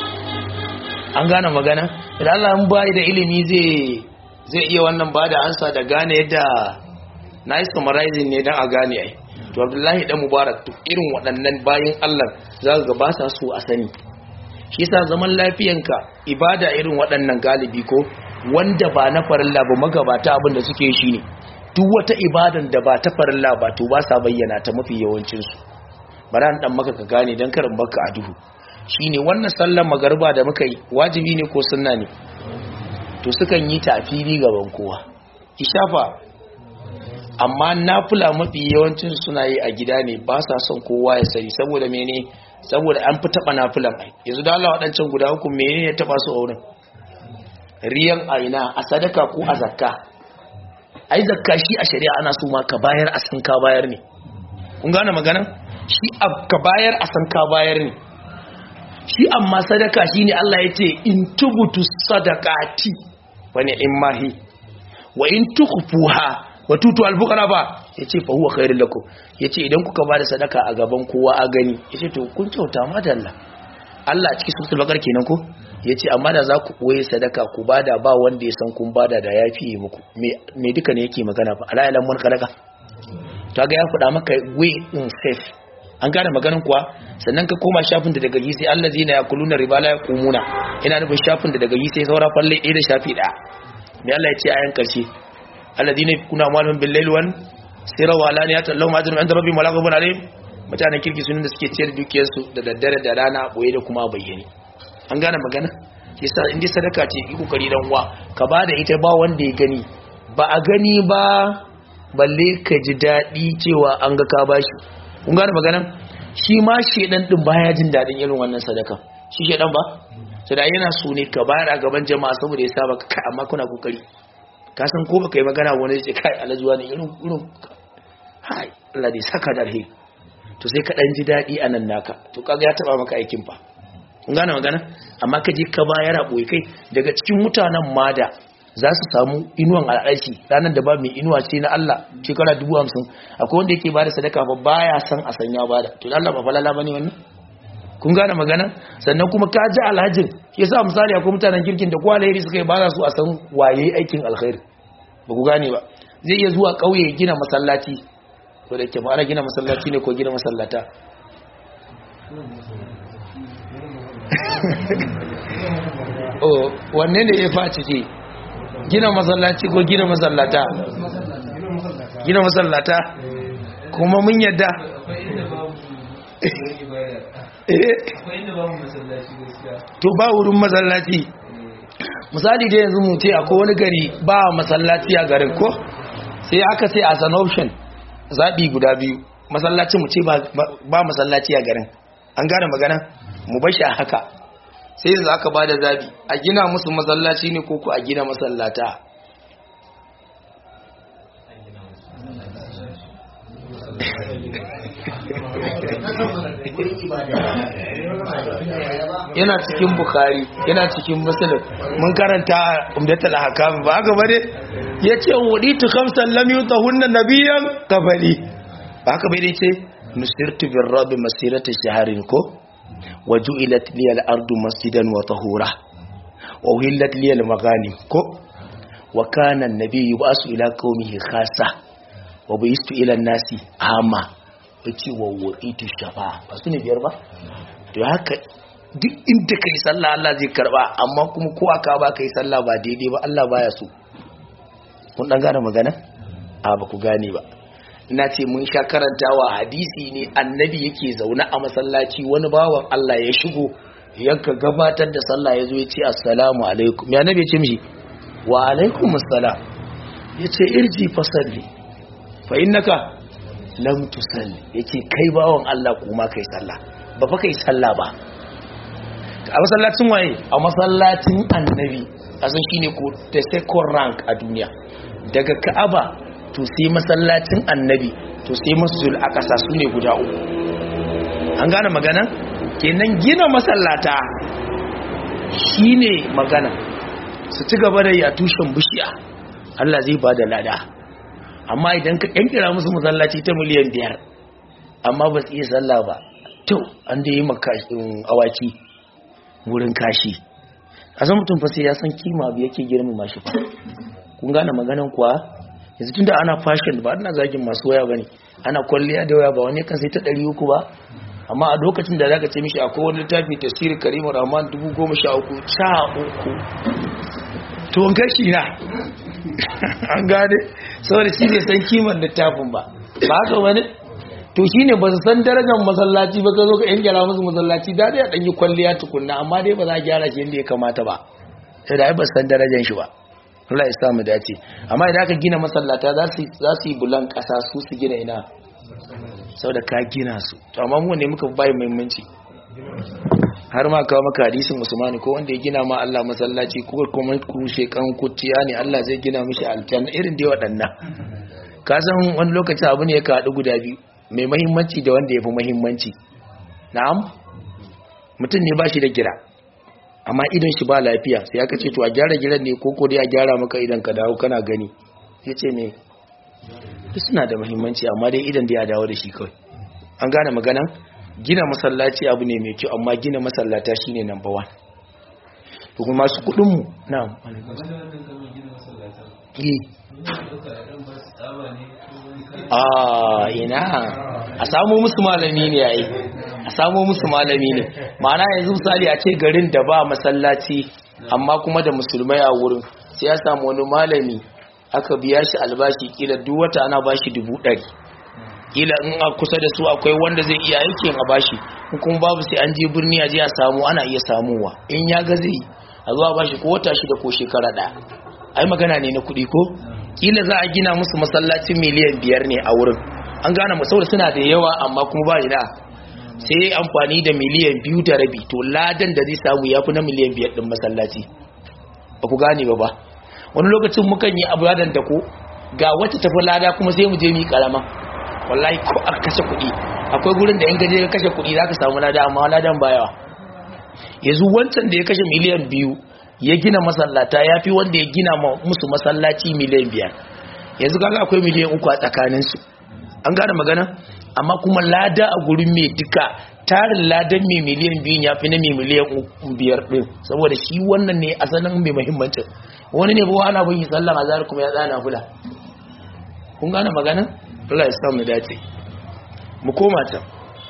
an gane magana idan Allah mun bai da ilimi zai zai iya wannan bada ansa da gane yadda na yi summarizing ne dan a gane ai to Abdullahi dan Mubarak to irin waɗannan bayin Allah zaka ga ba sa so a sani shi yasa zaman lafiyanka ibada irin waɗannan galibi ko wanda ba na farilla ba magabata abin da suke shi ne duk wata ibadan da ba ta farilla ba to ba sa bayyana ta mafi yawancin su bara an dan maka ka gane dan karin baka a duhu shine wannan sallar magariba da muka yi wajibi ne ko sunna ne to sukan yi ta a fili gaban kowa ishafa, amma nafila mafi yawancin suna yi a gida ne, ba sa son kowa ya sani. Saboda mene? Saboda an fi taba nafilan ai. Yanzu da Allah waɗancan guda uku menene ya taba su a wurin? Riyan aina, a sadaka ko a zakka? Ai zakka shi a shari'a ana so ma ka bayar a san ka bayar ne. Kun gane maganan? Shi ka bayar a san ka bayar ne. Shi amma sadaka shine Allah ya ce in tubutu sadaqati wa ni'mahi wa in tukhfuha wa tutu al-fuqara ba, yace fa huwa khairul lakum. Yace idan kuka bada sadaka a gaban kowa a gani, yace to kun kyauta ma da Allah. Allah cikin suratul baqara kenan ko? Yace amma da za ku koyi sadaka ku bada ba wanda ya san kun bada da yafi muku. Me me duka ne yake magana fa ala ilan mun kalaka. To ga ya fada maka way in safe. An gane maganin kuwa. Sannan ka koma shafin da daga gisi allazina yakuluna riba la yaqumuna. Ina nufin shafin da daga gisi saura falle ɗaya da shafi ɗaya. Me Allah ya ce ayan karshe? Alladhina yakuna amalun bil layli wan sirra wa alaniyatan lahum ajrun 'inda rabbihim wa la khawfun 'alayhim. Mutanen kirki sunan da suke ciyar dukiyar su da daddare da rana boye da kuma bayyane. An gane magana? Yasa in dai sadaka ce yi kokari dan uwa ka bada ita ba wanda ya gani. Ba a gani ba balle ka ji dadi cewa an ga ka bashi. Kun gane magana? Shi ma shedan din baya jin dadin irin wannan sadaka. Shi shedan ba? Sai yana so ne ka bayar a gaban jama'a saboda ya saba kai amma kuna kokari. Ka san ko baka yi magana wani ya ce kai alajuwa ne irin irin hai Allah dai saka da alheri, to sai ka dan ji dadi anan naka, to kaga ya taba maka aikin fa. Kun gane magana? Amma ka je ka bayar a boye kai daga cikin mutanen mada za su samu inuwan al'arshi ranar da ba mai inuwa ce na Allah shekara dubu hamsin. Akwai wanda yake bada sadaka ba baya san a sanya bada, to Allah ba falala bane wannan. Kun gane magana? Sannan kuma ka ji alhajin yasa misali akwai mutanen kirkin da ko alheri suka yi ba za su a san waye aikin alkhairi. Ba ku gane ba. Zai iya zuwa kauye gina masallaci, ko da ke fara gina masallaci ne ko gina masallata. Oh, wanne ne ya faci ce? Gina masallaci ko gina masallata? Gina masallata? Kuma mun yadda to ba wurin masallaci. Misali da yanzu mu ce akwai wani gari ba masallaci a garin ko sai aka ce as an option zabi guda biyu, masallaci mu ce ba masallaci a garin. An gane magana? Mu bashi a haka. Sai yanzu aka bada zabi a gina musu masallaci ne ko ku a gina masallata. Yana cikin Bukhari, yana cikin Muslim, mun karanta umdatul ahkam ba haka bane? Yace waditu khamsan lam yutahunna nabiyyan qabli. Ba haka bai ce nusirtu bir rabbi masirata shahrin ko waju'ilat liyal ardu masjidan wa tahura wa uhillat liyal maghanim ko wa kana an-nabiyyu ba'su ila qaumihi khassa wa bi'istu ila an-nasi amma yace wa wa'itu shafa ba su ne biyar ba. To haka duk inda kai sallah Allah zai karba, amma kuma ko aka ba kai sallah ba daidai ba Allah baya so. Kun dan gane magana? A ba ku gane ba. Ina ce mun sha karantawa hadisi ne annabi yake zaune a masallaci wani bawan Allah ya shigo yanka gabatar da sallah yazo ya ce assalamu alaikum. Ya annabi ya ce mishi wa alaikum assalam. Yace irji fasalli fa innaka lam tusalli. Yace kai bawan Allah kuma kai sallah ba fa kai sallah ba. A masallacin waye? A masallacin annabi. Asan shine ko the second rank a duniya. Daga Ka'aba to sai masallacin annabi to sai masjidul aqsa sune guda uku. An gane magana? Kenan gina masallata shine magana. Su ci gaba da ya tushen bishiya Allah zai bada lada. Amma idan ka yankira musu masallaci ta miliyan biyar amma ba su iya sallah ba, to an da yi maka awaki wurin kashi. A san mutum fa sai ya san kima abu yake girmama shi fa. Kun gane maganan kuwa? Yanzu tunda ana fashion ba ana zagin masu waya bane, ana kwalliya da waya ba wani kan sai ta ɗari uku ba. Amma a lokacin da zaka ce mishi akwai wani littafi tafsir Karimur Rahman dubu goma sha uku sha uku to an kashi na an gane saboda shi ne san kimar littafin ba ba haka wani. To shine ba su san darajar masallaci ba, ka zo ka yan gyara musu masallaci da dai a dan yi kwalliya tukunna, amma dai ba za a gyara shi yadda ya kamata ba. sai da ai ba san darajar shi ba. Allah ya sa mu dace. Amma idan aka gina masallata za su za su yi bulan kasa su su gina ina saboda ka gina su. To amma mu ne muka bai muhimmanci. Har ma kawo maka hadisin Usman ko wanda ya gina ma Allah masallaci ko kuma kushe kan kuciya ne Allah zai gina mishi aljanna irin dai waɗannan. Ka san wani lokaci abu ne ya kaɗu guda biyu mai muhimmanci da wanda ya fi muhimmanci. Na'am mutum ne ba shi da gira amma idan shi ba lafiya sai aka ce to a gyara gidan ne ko ko dai a gyara maka idan ka dawo kana gani sai ce me duk suna da muhimmanci amma dai idan da ya dawo da shi kawai. An gane maganan gina masallaci abu ne mai kyau amma gina masallata shine number one. to kuma masu kudin mu na'am ah ina a samu musu malami ne yayi a samu musu malami ne ma'ana yanzu misali a ce garin da ba masallaci amma kuma da musulmai a wurin sai ya samu wani malami aka biya shi albashi kila duk wata ana bashi dubu ɗari kila in a kusa da su akwai wanda zai iya aikin a bashi kuma babu sai an je birni a je a samu ana iya samuwa in ya ga zai a zuwa bashi ko wata shida ko shekara ɗaya ai magana ne na kuɗi ko kila za a gina musu masallacin miliyan biyar ne a wurin an gane mu saboda suna da yawa amma kuma ba ina sai amfani da miliyan biyu da rabi to ladan da zai samu ya fi na miliyan biyar ɗin masallaci ba ku gane ba ba wani lokacin mukan yi abu ladan da ko ga wacce tafi lada kuma sai mu je mu yi karama wallahi ko aka kashe kuɗi akwai gurin da in gaje ka kashe kuɗi zaka samu lada amma ladan ba yawa yanzu wancan da ya kashe miliyan biyu ya gina masallata ya fi wanda ya gina musu masallaci miliyan biyar yanzu kaga akwai miliyan uku a tsakaninsu an gane magana amma kuma lada a gurin mai duka tarin ladan mai miliyan biyu ya fi na mai miliyan biyar ɗin saboda shi wannan ne asalin mai muhimmancin wani ne bawa ana bin sallan azhar kuma ya tsana fula kun gane magana Allah ya samu dace mu koma ta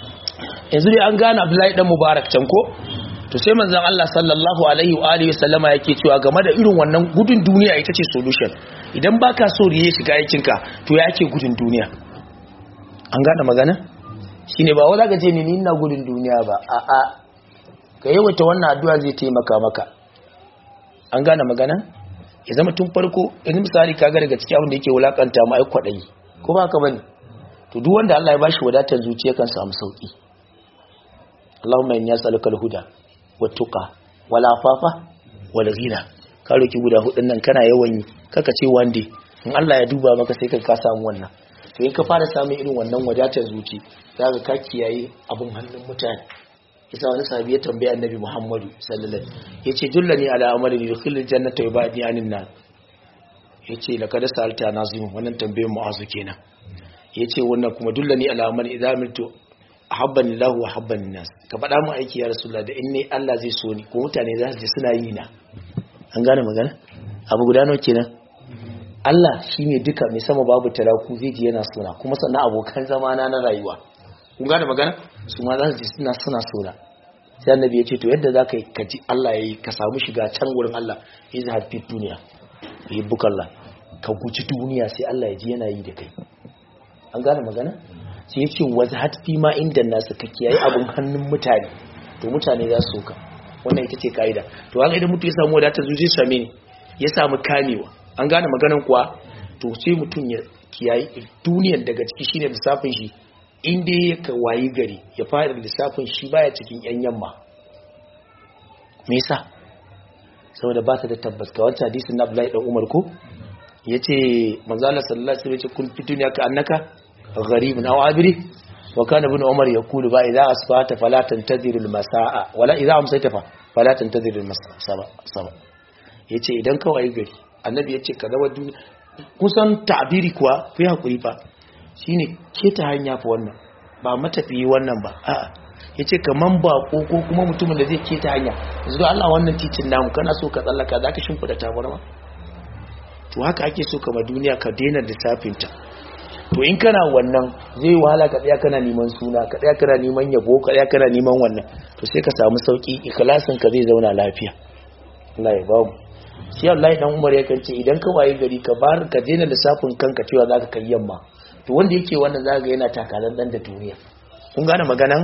yanzu dai an gane Abdullahi dan Mubarak can ko to sai manzon Allah sallallahu alaihi wa alihi wasallama yake cewa game da irin wannan gudun duniya ita ce solution idan baka so riye shiga aikin ka to yake gudun duniya an gane magana shine ba wanda kace ni ina gudun duniya ba a a ka yawaita wannan addu'a zai taimaka maka an gane magana ya zama tun farko yanzu misali kaga daga cikin abin da yake wulakanta mu ai kwadayi ko ba ka bane to duk wanda Allah ya bashi wadatar zuciya kan samu sauki Allahumma inni as'aluka al-huda wattuqa wala afafa wala ghina ka roki guda hudun nan kana yawan yi kaka ce wande in Allah ya duba maka sai ka ka samu wannan to in ka fara samun irin wannan wadatar zuci zaka ka kiyaye abun hannun mutane yasa wani sahabi ya tambaya annabi Muhammadu sallallahu alaihi wasallam yace dullani ala amali yudkhilul jannata wa ba'di anin nar yace laqad sa'alta nazim wannan tambayar mu'azu kenan yace wannan kuma dullani ala amali idza miltu ahabbani lahu wa ahabbani nas ka faɗa mu aiki ya rasulullah da inni Allah zai so ni ko mutane za su ji suna yi na an gane magana abu guda nawa kenan Allah shine duka mai sama babu talaku zai ji yana sona kuma sannan abokan zamana na rayuwa kun gane magana su ma za su ji suna suna sona sai annabi ya ce to yadda zaka yi ka ji Allah yayi ka samu shiga can gurin Allah izhar fi duniya yubbukalla ka guji duniya sai Allah ya ji yana yi da kai an gane magana sai ya ce wazhat fi ma inda nasu ka kiyaye abin hannun mutane to mutane za su ka wannan ita ce kaida to haka idan mutum ya samu wadatar zuciya same ne ya samu kamewa an gane maganan kuwa to sai mutum ya kiyaye duniyar daga ciki shine lissafin shi inda ya ka wayi gari ya fara lissafin shi baya cikin yan yamma me yasa saboda ba ta da tabbas ka wancan hadisin na Abdullahi dan Umar ko yace manzo Allah sallallahu alaihi wasallam ya ce kun fituniya ka annaka gharibun aw abiri wa kana ibn Umar yaqulu ba idza asbata fala tantazirul masaa wala idza amsayta fa fala tantazirul masaa yace idan ka wayi gari annabi yace ka zama duniya kusan ta'biri kuwa fi hakuri fa shine ke ta hanya fa wannan ba matafiyi wannan ba a'a yace kaman bako ko kuma mutumin da zai ke ta hanya yanzu Allah wannan titin namu kana so ka tsallaka zaka shimfida tabarma to haka ake so kama duniya ka daina lissafin ta to in kana wannan zai wahala ka tsaya kana neman suna ka tsaya kana neman yabo ka tsaya kana neman wannan to sai ka samu sauki ikhlasin ka zai zauna lafiya Allah ya bamu shi Allah dan Umar ya kance idan ka waye gari ka bar ka daina lissafin kanka cewa zaka kai yamma to wanda yake wannan zaka ga yana takalan dan da duniya kun gane maganan to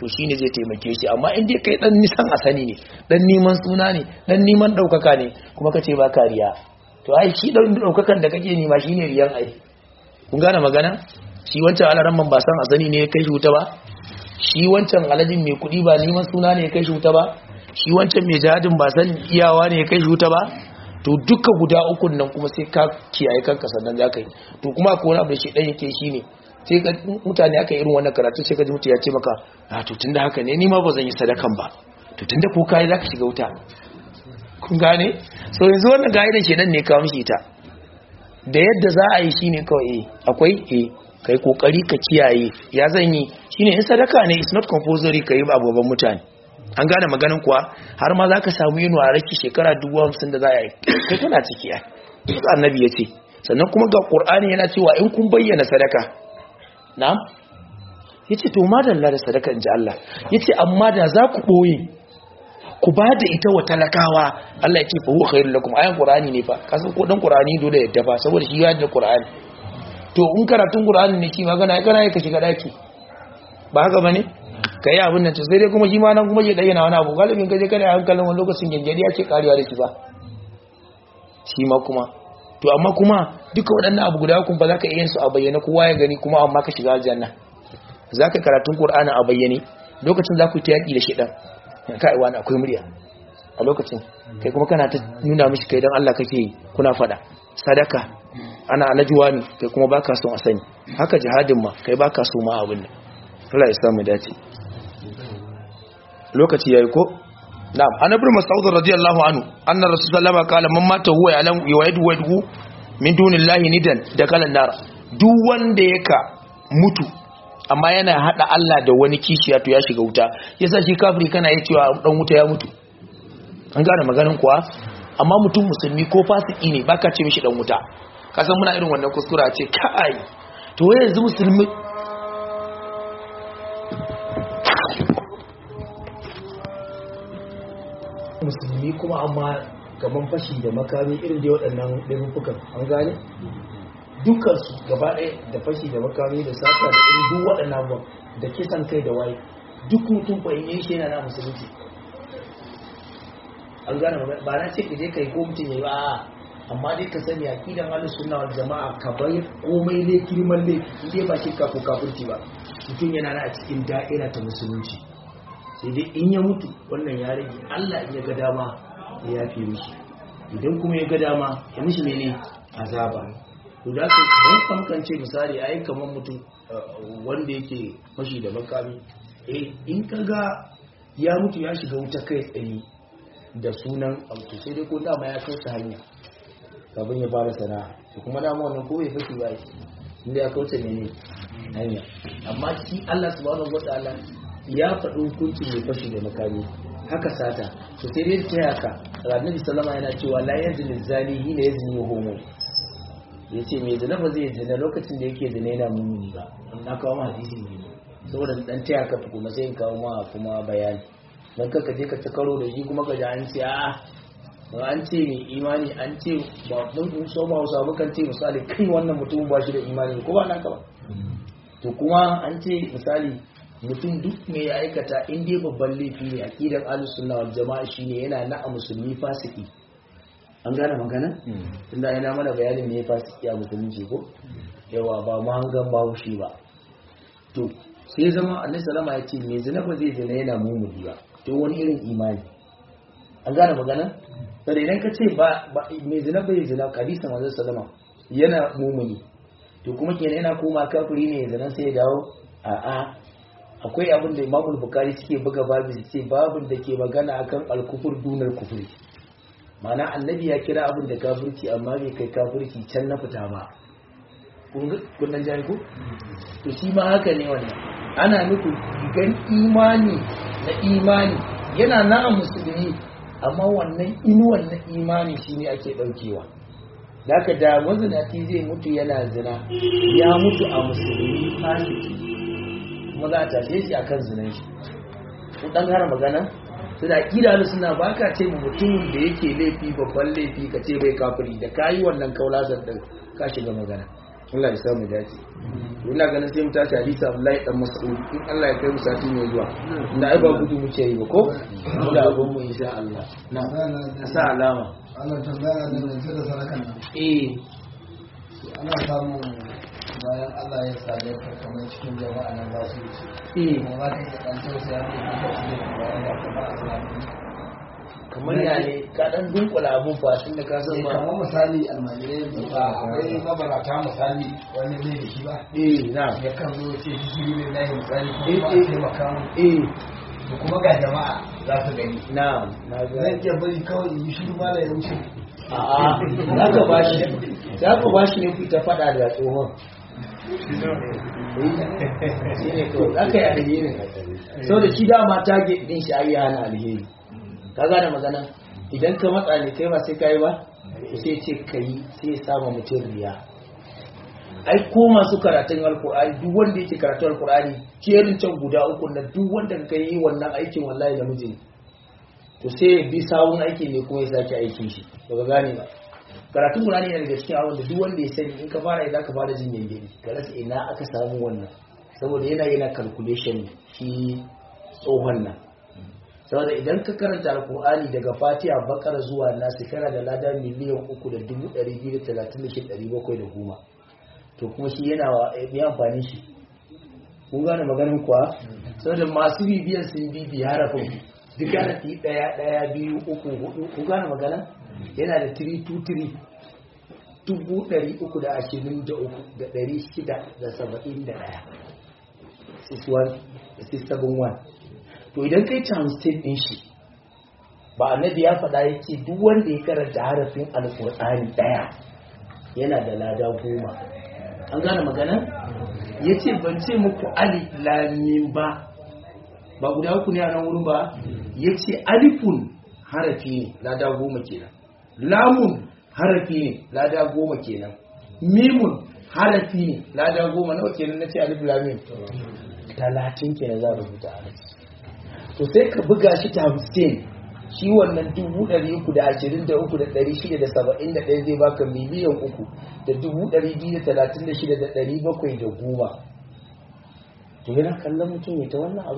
to shine zai taimake shi. Amma in dai kai dan nisan asani ne, dan neman suna ne, dan neman daukaka ne, kuma kace ba kariya, to ai shi dan daukakan da kake nema shine riyan ai. Kun gane magana? Shi wancan alaran man ba san asani ne ya kai shi wuta ba, shi wancan alajin mai kudi ba neman suna ne ya kai shi wuta ba, shi wancan mai jihadin ba san iyawa ne ya kai shi wuta ba. To duka guda uku nan kuma sai ka kiyaye kanka sannan za ka yi. To kuma ko wani abu da shi dan yake shi ne, sai ka mutane aka irin wannan karatu sai ka ji mutu ya ce maka a to tunda haka ne ni ma ba zan yi sadakan ba, to tunda ko kai za ka shiga wuta. Kun gane? So yanzu wannan ga'idan shedan ne kawo mishi ita, da yadda za a yi shine kawai eh akwai eh kai kokari ka kiyaye ya zan yi shine in sadaka ne, it's not compulsory kai ba gaban mutane. An gane maganin kuwa, har ma za ka samu yin waraki shekara dubu hamsin da za a yi kai kuna ciki ya duka annabi ya ce. Sannan kuma ga ƙur'ani yana cewa in kun bayyana sadaka na'am ya ce to madalla da sadaka in ji Allah ya ce amma da za ku ɓoye ku ba da ita wa talakawa Allah ya ce fa huwa khairul lakum. Ayan ƙur'ani ne fa, kasan ko dan ƙur'ani dole ya dafa saboda shi ya da ƙur'ani. To in karatun ƙur'ani ne shi magana kana ka shiga daki ba haka bane ka yi abin nan, sai dai kuma shi ma nan kuma ya ɗaya na wani abu galibin ka je kada hankalin wani lokacin gyangyari ya ce karewa da shi ba shi ma kuma. To amma kuma duka waɗannan abu guda kun ba za ka iya su a bayyane kowa ya gani kuma amma ka shiga aljanna. Za ka karatun Qur'ani a bayyane lokacin za ku ta yaƙi da shedan kai wani akwai murya a lokacin kai kuma kana ta nuna mishi kai dan Allah kake yi, kuna faɗa sadaka ana anajuwa ne kai kuma baka son a sani. Haka jihadin ma kai baka so ma abin nan. Allah ya samu dace. Lokaci yayi ko? Na'am, Annabi Mas'ud radiyallahu anhu anna Rasulullah qala man mata huwa ya'lam yuwaidu wadu min dunillahi nidan da kalan nar. Duk wanda yaka mutu amma yana hada Allah da wani kishiya to ya shiga wuta. Yasa shi kafiri kana yi cewa dan wuta ya mutu. An gane maganin kuwa? Amma mutum musulmi ko fasiki ne baka ce mishi dan wuta. Kasan muna irin wannan kuskura ce kai to yanzu musulmi musulmi kuma amma gaban fashi da makami irin da waɗannan laifukan an gane dukansu gaba ɗaya da fashi da makami da sata da irin duk waɗannan abubuwan da kisan kai da waye duk mutum fa in yi shi yana na musulunci. An gane ba na ce ka je kai ko mutum yayi ba, amma dai ka sani aqidan ahlus sunna wal jamaa ka bai komai ne kirman ne dai ba shirka ko kafirci ba, mutum yana na a cikin da'ira ta musulunci. Sai dai in ya mutu wannan ya rage Allah in ya ga dama ya yafe mishi, idan kuma ya ga dama ya mishi mene azaba. To da ka dan kamkance misali ai kamar mutum wanda yake fashi da makami eh in kaga ya mutu ya shiga wuta kai tsaye da sunan abu sai dai ko dama ya kauce hanya kafin ya fara sana'a, to kuma dama wannan ko bai fashi ba inda ya kauce ne hanya. Amma shi Allah subhanahu wataala ya faɗi hukuncin mai fashi da makami haka sata, to sai dai ta yaka Annabi sallama yana cewa la yazni zani hina yazni homo, yace mai zina ba zai zina lokacin da yake zina yana mumuni ba. Na kawo ma hadisi ne saboda dan ta yaka tukuna sai in kawo ma kuma bayani dan kaka je ka ta karo da shi kuma ka ji an ce a an ce ne imani an ce ba mun so ba wasu abukan ce misali kai wannan mutum ba shi da imani ko ba naka ba. To kuma an ce misali mutum duk mai ya aikata in dai babban laifi ne aqidar ahlus sunna wal jamaa shine yana na a musulmi fasiki. An gane magana tunda yana mana bayanin me fasiki a musulunci ko yawa ba ma hangan ba shi ba. To sai zama annabi sallama ya ce me zina ba zai zina yana mumuni ba, to wani irin imani. An gane magana sai idan ka ce ba me zina bai zina hadisi manzo sallama yana mumuni, to kuma kenan yana koma kafiri ne zina sai ya dawo a'a. Akwai abin da Imam Bukhari suke buga babu su ce babin da ke magana akan al-kufur dunar kufuri, ma'ana annabi ya kira abin da kafirci amma bai kai kafirci can na fita ba. kun nan jari ko to shi ma haka ne wannan ana nufin gan imani na imani yana na musulmi amma wannan inuwan na imani shine ake daukewa. Daka da mazinati zai mutu yana zina ya mutu a musulmi fasiki kuma za a tashe shi akan zinan shi. Ku dan har magana su da kira suna baka ce mu mutumin da yake laifi babban laifi ka ce bai kafiri da kayi wannan kaulasan din ka shiga magana. Allah ya samu dace ina ganin sai mu tashi hadisi Abdullahi dan Mas'ud in Allah ya kai mu sati mai zuwa inda ai ba gudu mu ce yi ba ko da abun mu insha Allah na sa alama Allah tambaya da nan da sarakan nan eh ana samu bayan Allah ya sare ka kamar cikin jama'a nan ba su eh ba ka yi dan tausaya ne da bayan da ka ba Allah kamar ya ne ka dan dunkula abun fa tun da ka san ma kamar misali almajirai ba akwai mabarata misali wani ne da shi ba eh na ya kan zo ce shi ne na yi misali Eh, kuma eh. a taimaka mu eh da kuma ga jama'a za su gani na na ga zan iya bari kawai in yi shiru ma da ya wuce a'a za ka bashi za ka bashi ne ku ta fada da tsohon shi ne to aka yi alheri sau da shi dama target din shi ayi hana alheri ka gane magana idan ka matsa ne kai ba sai ka yi ba sai ce ka yi sai ya sama mutum riya ai ko masu karatun alkur'ani duk wanda yake karatun alkur'ani kerin can guda uku na duk wanda ka yi wannan aikin wallahi da miji to sai ya bi sawun aikin ne kuma ya sake aikin shi ba ka gane ba karatun Qur'ani yana daga cikin abin da duk wanda ya sani in ka fara idan ka fara jin yayyani ka rasa ina aka samu wannan saboda yana yana calculation shi tsohon nan saboda idan ka karanta alkur'ani daga Fatiha Bakara zuwa Nas kana da lada miliyan uku da dubu ɗari biyu da talatin da shida ɗari bakwai da goma to kuma shi yana ya amfani shi kun gane maganin kuwa saboda masu bibiyan sun bibi harafin duk harafi ɗaya ɗaya biyu uku hudu kun gane magana yana da three two three dubu ɗari uku da ashirin da uku da ɗari shida da saba'in da ɗaya six one six seven one to idan kai times ten ɗin shi ba annabi ya faɗa ya ce duk wanda ya karanta harafin alƙur'ani ɗaya yana da lada goma an gane magana ya ce ban ce muku alif lamim ba ba guda uku ne a nan wurin ba ya ce alifun harafi ne lada goma kenan lamun harafi ne lada goma kenan mimun harafi ne lada goma nawa kenan na ce alif lamim talatin kenan za a rubuta harafi to sai ka buga shi ta hamsin shi wannan dubu ɗari uku da ashirin da uku da ɗari shida da saba'in da ɗaya zai baka miliyan uku da dubu ɗari biyu da talatin da shida da ɗari bakwai da goma to yana kallon mutum ya ta wannan abu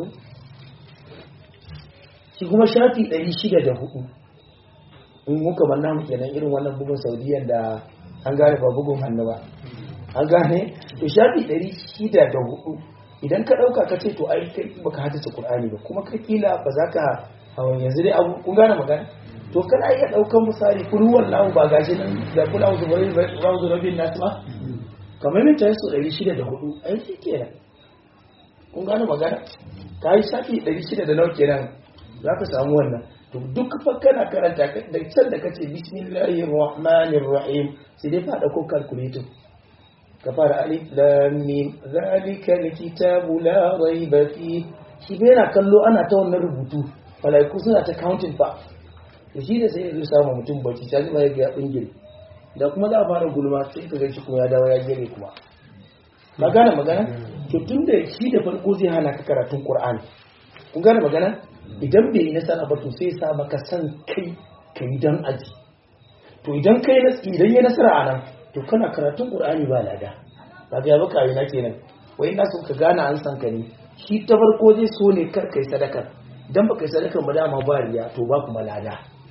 shi kuma shafi ɗari shida da hudu in muka manna mu kenan irin wannan bugun saudiyan da an gane ba bugun hannu ba an gane to shafi ɗari shida da hudu idan ka ɗauka ka ce to ai kai baka haddace Qur'ani ba kuma kai kila ba za ka hawan yanzu dai abu kun gane magana to kana iya ɗaukan misali kulu wallahu ba gashi nan da kula uzu bari rauzu rabbin nas ba kamar min ta yaso ɗari shida da hudu ai shi kenan kun gane magana ka yi shafi ɗari shida da nawa kenan za ka samu wannan to duk fa kana karanta da can da kace bismillahir rahmanir rahim sai dai fada ko calculator ka fara alif lam mim zalika alkitabu la raiba fi shi bai na kallo ana ta wannan rubutu malaiku suna ta counting fa to shi da sai ya samu mutum bacci sai ba ya ga bingire da kuma za a fara gulma sai ka ga shi kuma ya dawo ya gere kuma magana magana to tunda shi da farko zai hana ka karatun Qur'ani kun gane magana idan bai yi nasara ba to sai sa maka san kai kai dan aji to idan kai idan ya nasara anan to kana karatun Qur'ani ba lada kaga ya baka yana kenan wai ina so ka gane an san ka ne shi ta farko zai so ne kar kai sadaka dan baka yi sadaka ba dama ba riya to ba kuma lada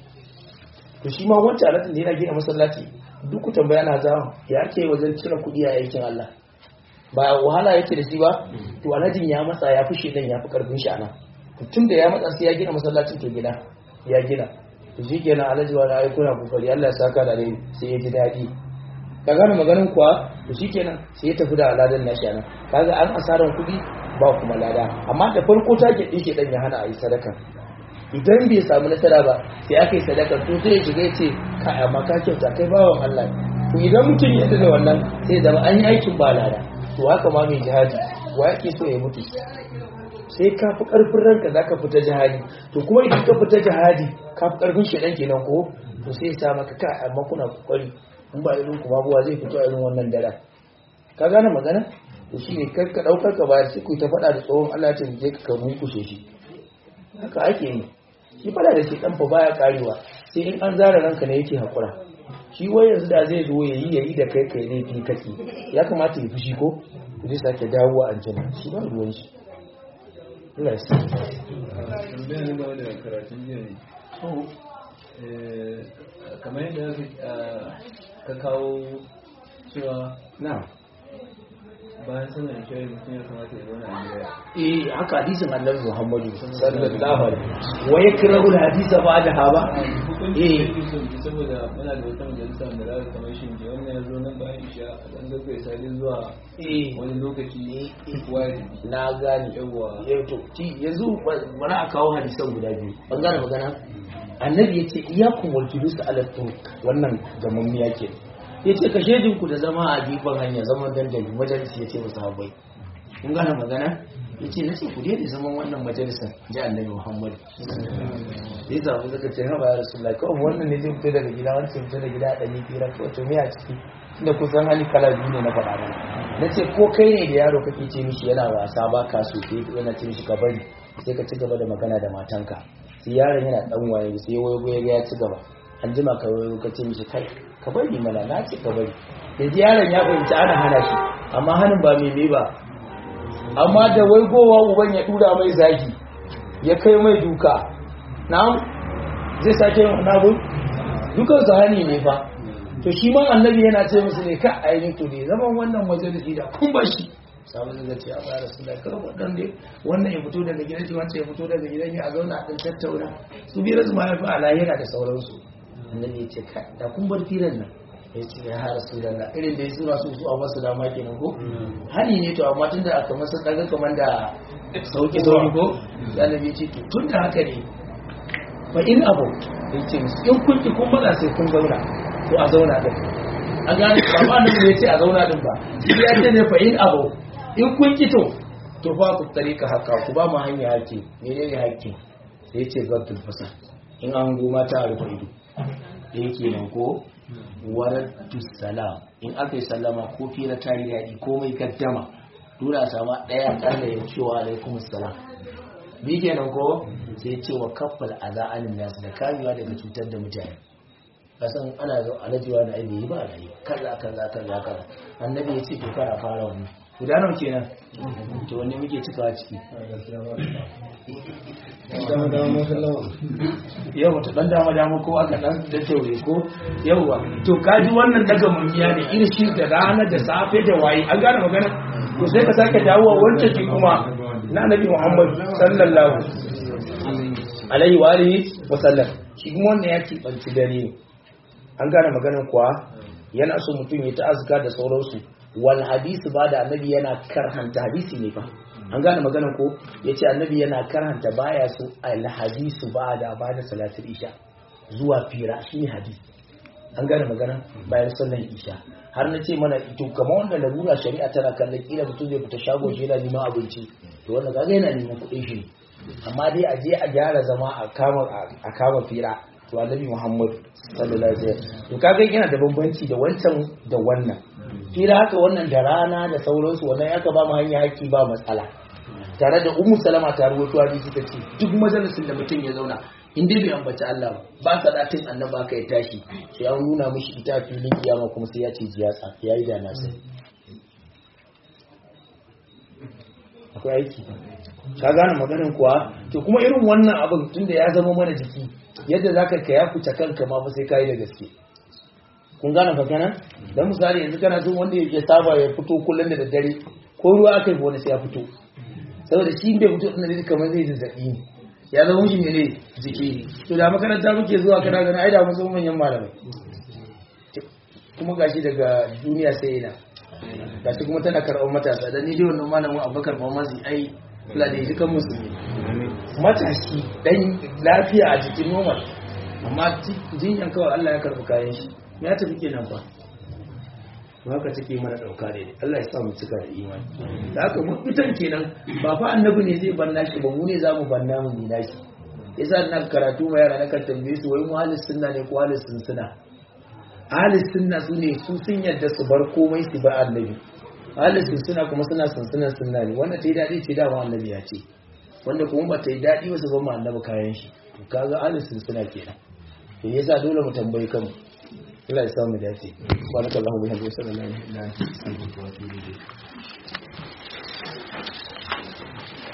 to shi ma wancan alatin da yana gina masallaci duk ku tambaya na za ya ke wajen cire kuɗi a aikin Allah ba wahala yake da shi ba to alhajin ya matsa ya fi shedan ya fi karfin shi anan tun da ya matsa sai ya gina masallacin to gina ya gina to shi kenan alhaji wani ayi kuna kokari Allah ya saka da rai sai ya ji daɗi ka gane maganin kuwa to shi kenan sai ya tafi da aladan nashi anan kaga an asaran kuɗi ba kuma lada amma da farko target din shedan ya hana a yi sadaka idan bai samu nasara ba sai aka yi sadaka to sai ya shiga ya ce ka amma ka kyauta kai bawan Allah to idan mutum ya da wannan sai zama an yi aikin ba lada to haka ma mai jihadi wa yake so ya mutu sai ka fi karfin ranka za ka fita jihadi to kuma idan ka fita jihadi ka fi karfin shedan kenan ko to sai ya sa maka ka amma kuna kokari in ba irin kuma buwa zai fito a irin wannan dara ka gane magana to shine kar ka daukar ka bayar sai ku ta faɗa da tsohon Allah ya taimake ka ka munkushe shi haka ake yi shi fada da shi dan fa baya karewa sai in an zara ranka ne yake hakura shi wai yanzu da zai zo yayi yayi da kai kai ne fi kake ya kamata ya fushi ko ku zai sake dawowa an jana shi ba ruwan shi Allah ya sa tambayar ne ba da karatun jiya ne kamar yadda ka kawo cewa na bayan sanar shari'a mutum ya kamata ya zauna a gida eh haka hadisin annabi Muhammadu sallallahu alaihi wasallam wa yakrahu alhadisa ba'da haba eh saboda muna da wata majalisa da za kamar shi ke wannan ya zo nan bayan isha a dan gaggai sai zuwa wani lokaci wai na gane yawa yau to ti yanzu bari a kawo hadisan guda biyu an gane magana annabi yace iyyakum wal julus ala turuq wannan gamammiya ke yace ka shedin ku da zama a gefen hanya zaman dandali majalisi yace musu habai kun gane magana yace nace ku dai zaman wannan majalisar ji annabi Muhammad sai da mu zaka ce haba ya rasulullahi ko wannan ne zai fita daga gida wancan fita daga gida da ni kira ko to me a ciki tunda kusan hali kala biyu ne na faɗa mana nace ko kai ne da yaro kake ce mishi yana wasa ba ka so sai yana ce mishi ka bari sai ka ci gaba da magana da matanka sai yaron yana dan waye sai wayo ya ga ya ci gaba an jima ka wayo ka ce mishi kai ka bari mana na ce ka bari yanzu yaron ya fahimci ana hana shi amma hanin ba mai ba amma da waigowa uban ya dura mai zagi ya kai mai duka na'am zai sake yin wani abu dukan su hani ne fa to shi ma annabi yana ce musu ne ka ainihin to ne zaman wannan majalisi da kun ba shi sabu zai ce a bayar su da kar wadan dai wannan ya fito daga gidan shi wancan ya fito daga gidan shi a zauna a dan tattauna su biyar su ma ya fi alahira da sauransu annabi ya ce ka da kun bar firan nan ya ce ya hara su lalla irin da ya suna su su a masu dama kenan ko hali ne to amma tun da aka masa kaga kamar da sauki sauki ko annabi ya ce to tun da haka ne fa in abu ya ce musu in kun ki kun bada sai kun zauna to a zauna din a gane ba ba nan ne ya ce a zauna din ba shi ya ce ne fa in abu in kun ki to to ba ku tarika haka ku ba mu hanya hake menene hake sai ya ce zabtul fasad in an goma ta rufe ido da yake nan ko waraddu salam in aka yi sallama ko fira ta yi daɗi ko mai gaddama dole a sama ɗaya ƙalla ya cewa alaikum salam bi kenan ko sai ce wa kaffal aza'anin nasu da kamewa daga cutar da mutane kasan ana zo alajiwa da aibe yi ba a rayu kaza kaza kaza kaza annabi ya ce to fara fara wannan guda nawa kenan to wanne muke cikawa ciki yau ta dan dama dama ko aka dan da taure ko yawa to kaji wannan daga mungiya ne irin shi da rana da safe da waye an gane magana to sai ka sake dawowa wancan ki kuma na annabi Muhammad sallallahu alaihi wa alihi wa sallam shi kuma wannan ya ci banci dare an gane maganar kuwa yana so mutum ya ta azka da sauransu wal hadisi ba da annabi yana karhanta hadisi ne fa an gane maganar ko yace annabi yana karhanta baya so al hadisu ba da ba da salatul isha zuwa fira shine hadisi an gane magana bayan sallar isha har na ce mana to kamar wanda larura shari'a tana kallon kila mutum zai fita shago shi yana neman abinci to wanda kaga yana neman kuɗin shi amma dai a je a gyara zama a kama a kama fira to annabi Muhammad sallallahu alaihi wasallam to kaga yana da bambanci da wancan da wannan fira haka wannan da rana da sauransu wannan ya ka ba mu hanya haki ba matsala tare da ummu salama ta ruwaito hadisi ta ce duk majalisin da mutum ya zauna in dai bai ambaci Allah ba ba salatin annaba kai tashi sai an nuna mishi ita filin kiyama kuma sai ya ce jiyatsa yayi da nasa akwai aiki ka gane maganin kuwa to kuma irin wannan abin tunda ya zama mana jiki yadda zaka ka ya kuta kanka ma fa sai kai da gaske kun gane fa kana dan misali yanzu kana jin wanda yake saba ya fito kullun da daddare ko ruwa akai wani sai ya fito saboda shi bai fito din da kamar zai zazzabi ne ya zama shi ne jiki to da makaranta muke zuwa kana gana ai da mun zama manyan malamai kuma gashi daga duniya sai ina gashi kuma tana karɓar matasa dan ni dai wannan malamin Abubakar Mamazi ai kula da dukan musulmi matashi dan lafiya a jikin normal amma jinyan kawai Allah ya karɓi kayan shi ya tafi kenan fa haka take mana dauka dai Allah ya sa mu cika da imani da haka mu fitan kenan ba fa annabi ne zai banna shi ba mu ne zamu banna mu ni nashi yasa nan karatu ma yara na kan tambaye su wai mu ahlus sunna ne ko ahlus sunna ahlus sunna su ne su sun yadda su bar komai su ba annabi ahlus sunna kuma suna sunsunan sunna ne wanda ta yi dadi ce da annabi ya ce wanda kuma ba ta yi dadi ba su ba mu annabi kayan shi to kaga ahlus sunna kenan to yasa dole mu tambayi kanmu Allah ya samu dace. Subhanakallahumma wa bihamdika, sallallahu alaihi wa sallam.